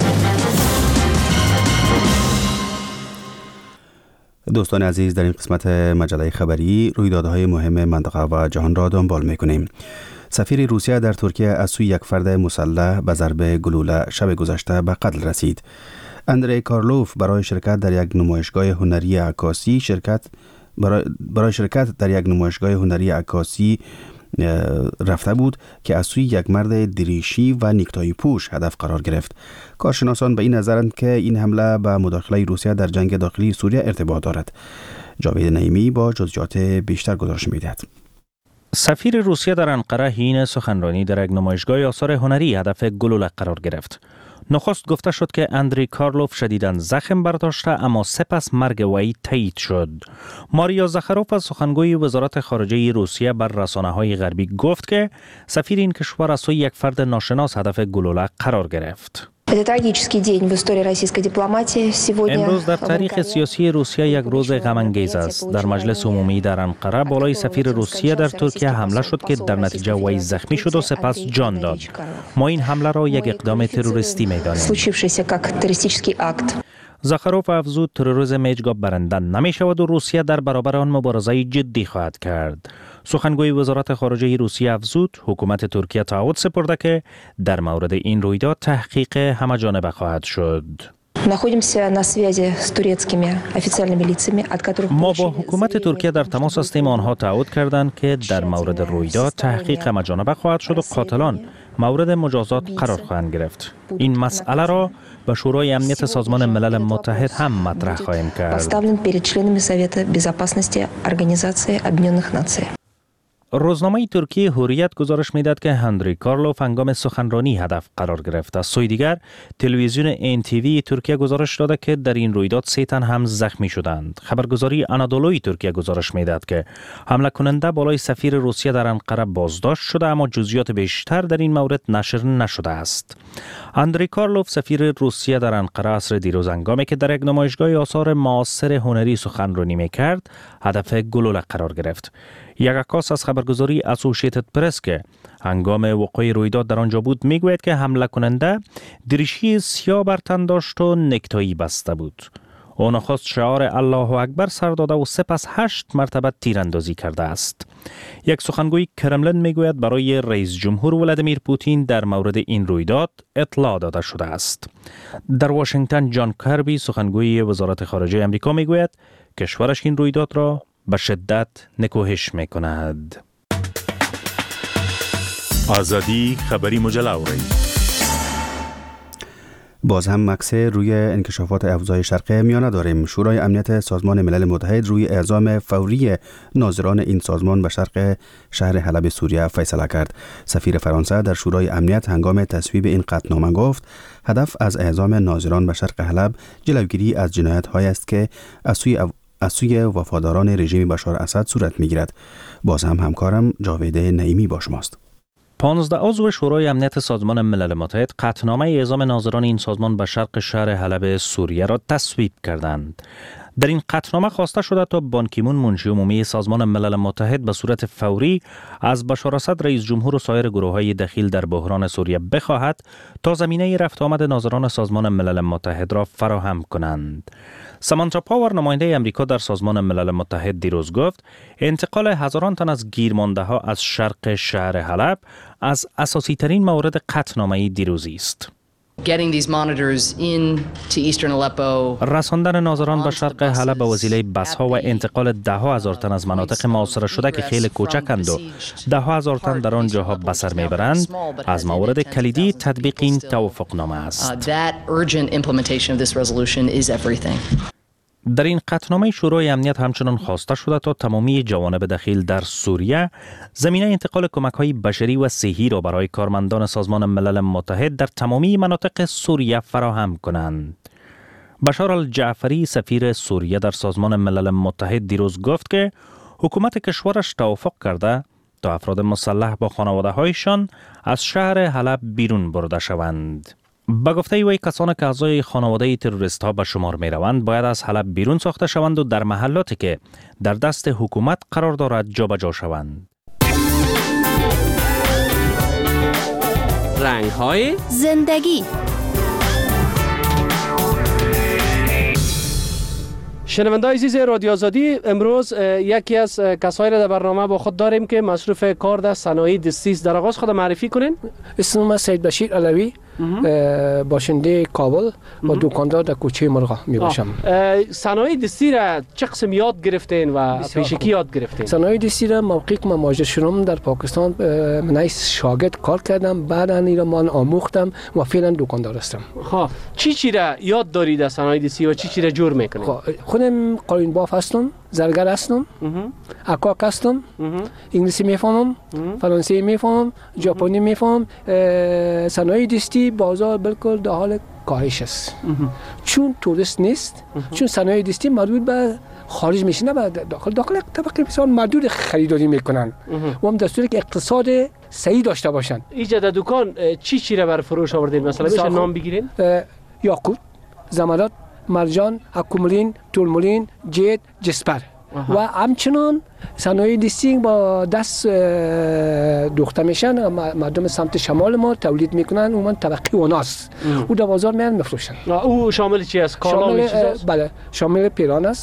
دوستان عزیز، در این قسمت مجله خبری رویدادهای مهم منطقه و جهان را دنبال می‌کنیم. سفیر روسیه در ترکیه از سوی یک فرد مسلح به ضرب گلوله شب گذشته به قتل رسید. اندری کارلوف برای شرکت در یک نمایشگاه هنری عکاسی شرکت برای, برای شرکت در یک نمایشگاه هنری عکاسی رفته بود که از سوی یک مرد دریشی و نیکتای پوش هدف قرار گرفت. کارشناسان به این نظرند که این حمله به مداخله روسیه در جنگ داخلی سوریه ارتباط دارد. جاوید نعیمی با جزئیات بیشتر گزارش می‌دهد. سفیر روسیه در انقره حین سخنرانی در یک نمایشگاه آثار هنری هدف گلوله قرار گرفت. نخست گفته شد که اندری کارلوف شدیداً زخم برداشته اما سپس مرگ وی تایید شد. ماریا زخروف از سخنگوی وزارت خارجه روسیه بر رسانه‌های غربی گفت که سفیر این کشور از سوی یک فرد ناشناس هدف گلوله قرار گرفت. امروز در تاریخ سیاسی روسیه یک روز غم‌انگیز است. در مجلس عمومی در انقره بالای سفیر روسیه در ترکیه حمله شد که در نتیجه وی زخمی شد و سپس جان داد. ما این حمله را یک اقدام تروریستی می‌دانیم. زخروف افزود تروریسم هیچگاه برنده نمی شود و روسیه در برابر آن مبارزه جدی خواهد کرد. سخنگوی وزارت خارجه روسیه افزود حکومت ترکیه تعهد سپرده که در مورد این رویداد تحقیق همه‌جانبه خواهد شد. ما با حکومت ترکیه در تماس هستیم. آنها تعهد کردند که در مورد رویداد تحقیق همه‌جانبه خواهد شد و قاتلان مورد مجازات قرار خواهند گرفت. این مسئله را به شورای امنیت سازمان ملل متحد هم مطرح خواهیم کرد. روزنامه ترکیه حریت گزارش می‌دهد که هنری کارلوف هنگام سخنرانی هدف قرار گرفت. از سوی دیگر تلویزیون این تی وی ترکیه گزارش داده که در این رویداد سه تن هم زخمی شدند. خبرگزاری آنادولوی ترکیه گزارش می‌دهد که حمله کننده بالای سفیر روسیه در انقره بازداشت شده، اما جزئیات بیشتر در این مورد نشر نشده است. هنری کارلوف سفیر روسیه در انقره عصر دیروز هنگامی که در یک نمایشگاه آثار معاصر هنری سخنرانی می‌کرد هدف گلوله قرار گرفت. یک عکاس از خبرگزاری اسوسییتد پرس که هنگام وقوع رویداد در آنجا بود میگوید که حمله کننده دریشی سیاه بر تن داشت و نکتایی بسته بود. او نخست شعار الله اکبر سر داده و سپس هشت مرتبه تیراندازی کرده است. یک سخنگوی کرملین میگوید برای رئیس جمهور ولادیمیر پوتین در مورد این رویداد اطلاع داده شده است. در واشنگتن جان کربی سخنگوی وزارت خارجه آمریکا میگوید کشورش این رویداد را به شدت نکوهش میکند. آزادی خبری مجله اوری. باز هم مکس روی انکشافات افزای شرقه میانه داریم. شورای امنیت سازمان ملل متحد روی اعزام فوری ناظران این سازمان به شرق شهر حلب سوریه فیصله کرد. سفیر فرانسه در شورای امنیت هنگام تصویب این قطعنامه گفت هدف از اعزام ناظران به شرق حلب جلوگیری از جنایت‌هایی است که از سوی از سوی وفاداران رژیم بشار اسد صورت میگیرد. باز هم همکارم جاوید نعیمی با شماست. پانزده عضو شورای امنیت سازمان ملل متحد قطعنامه اعزام ناظران این سازمان به شرق شهر حلب سوریه را تصویب کردند. در این قطعنامه خواسته شده تا بان کی مون منشی عمومی سازمان ملل متحد به صورت فوری از بشار اسد رئیس جمهور و سایر گروه‌های دخیل در بحران سوریه بخواهد تا زمینه رفت آمد ناظران سازمان ملل متحد را فراهم کنند. سامانتا پاور نماینده امریکا در سازمان ملل متحد دیروز گفت انتقال هزاران تن از گیرمانده ها از شرق شهر حلب از اساسی ترین مورد قطعنامه دیروزی است. رساندن ناظران به شرق حلب به وسیله بس ها و انتقال ده ها هزار تن از مناطق محاصره شده که خیلی کوچکند و ده ها هزار تن در آن جاها به سر میبرند از موارد کلیدی تطبیق این توافق نامه است. در این قطعنامه شورای امنیت همچنان خواسته شده تا تمامی جوانب دخیل در سوریه زمینه انتقال کمک‌های بشری و صحی را برای کارمندان سازمان ملل متحد در تمامی مناطق سوریه فراهم کنند. بشار الجعفری سفیر سوریه در سازمان ملل متحد دیروز گفت که حکومت کشورش توافق کرده تا افراد مسلح با خانواده‌هایشان از شهر حلب بیرون برده شوند. با گفته وی کسانی که اعضای خانواده تروریست ها به شمار می روند باید از حلب بیرون ساخته شوند و در محلاتی که در دست حکومت قرار دارد جابجا شوند. رنگ های زندگی. شنونده‌های عزیز رادیو آزادی، امروز یکی از کسایی را در برنامه با خود داریم که مصروف کار در صنایع دستی است. در آغاز خود معرفی کنین. اسم من سید بشیر علوی، باشنده کابل و دکاندار در کوچه مرغا می باشم. صنایع دستی را چه قسم یاد گرفتین و پیشکی یاد گرفتین؟ صنایع دستی را موقعی که من مهاجر شدم در پاکستان من شاگرد کار کردم، بعد ان را من آموختم و فعلا دکاندار هستم. خب چی چی را یاد دارید از صنایع دستی و چی چی را جور میکنید؟ خودم قالین باف هستم، زرگر هستم، عکاک هستم، انگلیسی میفهمم، فرانسوی میفهمم، ژاپنی میفهمم. صنایع دستی بازار بالکل در حال کاهش است، چون توریست نیست، چون صنایع دستی مربوط به خارج میشه، نه به داخل. داخل طبقه بسیار محدود خریداری میکنن و هم دستوری که اقتصاد صحیح داشته باشن. اینجا در دکان چی چی را برای فروش آوردین؟ مثلا میشه نام بگیرین؟ یاقوت، زمرد، مرجان، اکومولین، تولمولین، جید، جسپر و همچنان صنایع دستی با دست دوخته میشن. مردم سمت شمال ما تولید میکنن، اون طبقه اوناست، او در بازار میان میفروشن. او شامل چی است؟ کالا و چیزاست؟ بله، شامل پیران است،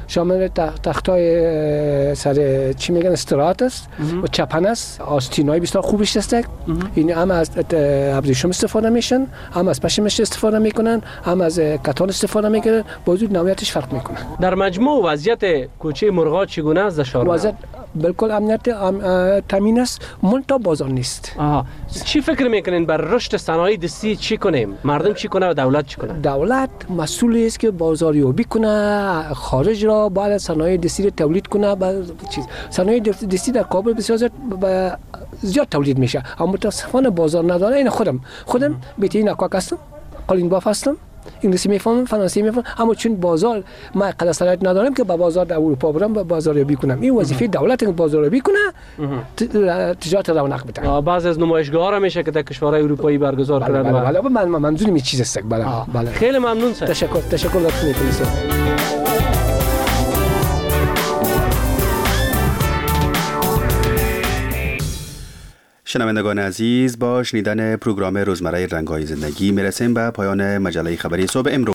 شامل تختای سر چی میگن استراحت است و چپن است. آستینای بسیار خوبش است. این هم از ابریشم استفاده میشن، هم از پشمش استفاده میکنن، هم از کتان استفاده میکنن. بازود نوعیتش فرق میکنه. در مجموع وضعیت کوچه مرغا چگونه است در شهر؟ وضعیت بالکل امنیت تامین است، منتها بازار نیست. آها. چی فکر میکنین بر رشد صنایع دستی چی کنیم؟ مردم چی کنه و دولت چی کنه؟ دولت مسئولی است که بازاریابی کنه، خارج را باید صنایع دستی را تولید کنه. با چیز صنایع دستی در کابل بسیار زیاد زیاد تولید میشه، اما متاسفانه بازار نداره. این خودم خودم بیتی نکاک هستم، قالین باف هستم، انگلیسی میفهمم، فرانسه میفهمم، اما چون بازار ما قدر صلاحیت ندارم که با بازار در اروپا برم با بازاریابی کنم. این وظیفه دولت که بازاریابی کنه، تجارت رونق بده. بعضی از نمایشگاه‌ها را میشه که در کشورهای اروپایی برگزار کنن. بله بله، من منظورم این چیز است. بله بله. خیلی ممنون سر. تشکر تشکر لطف میکنید. شنوندگان عزیز، با شنیدن پروگرام روزمره رنگ‌های زندگی میرسیم به پایان مجله خبری صبح امروز.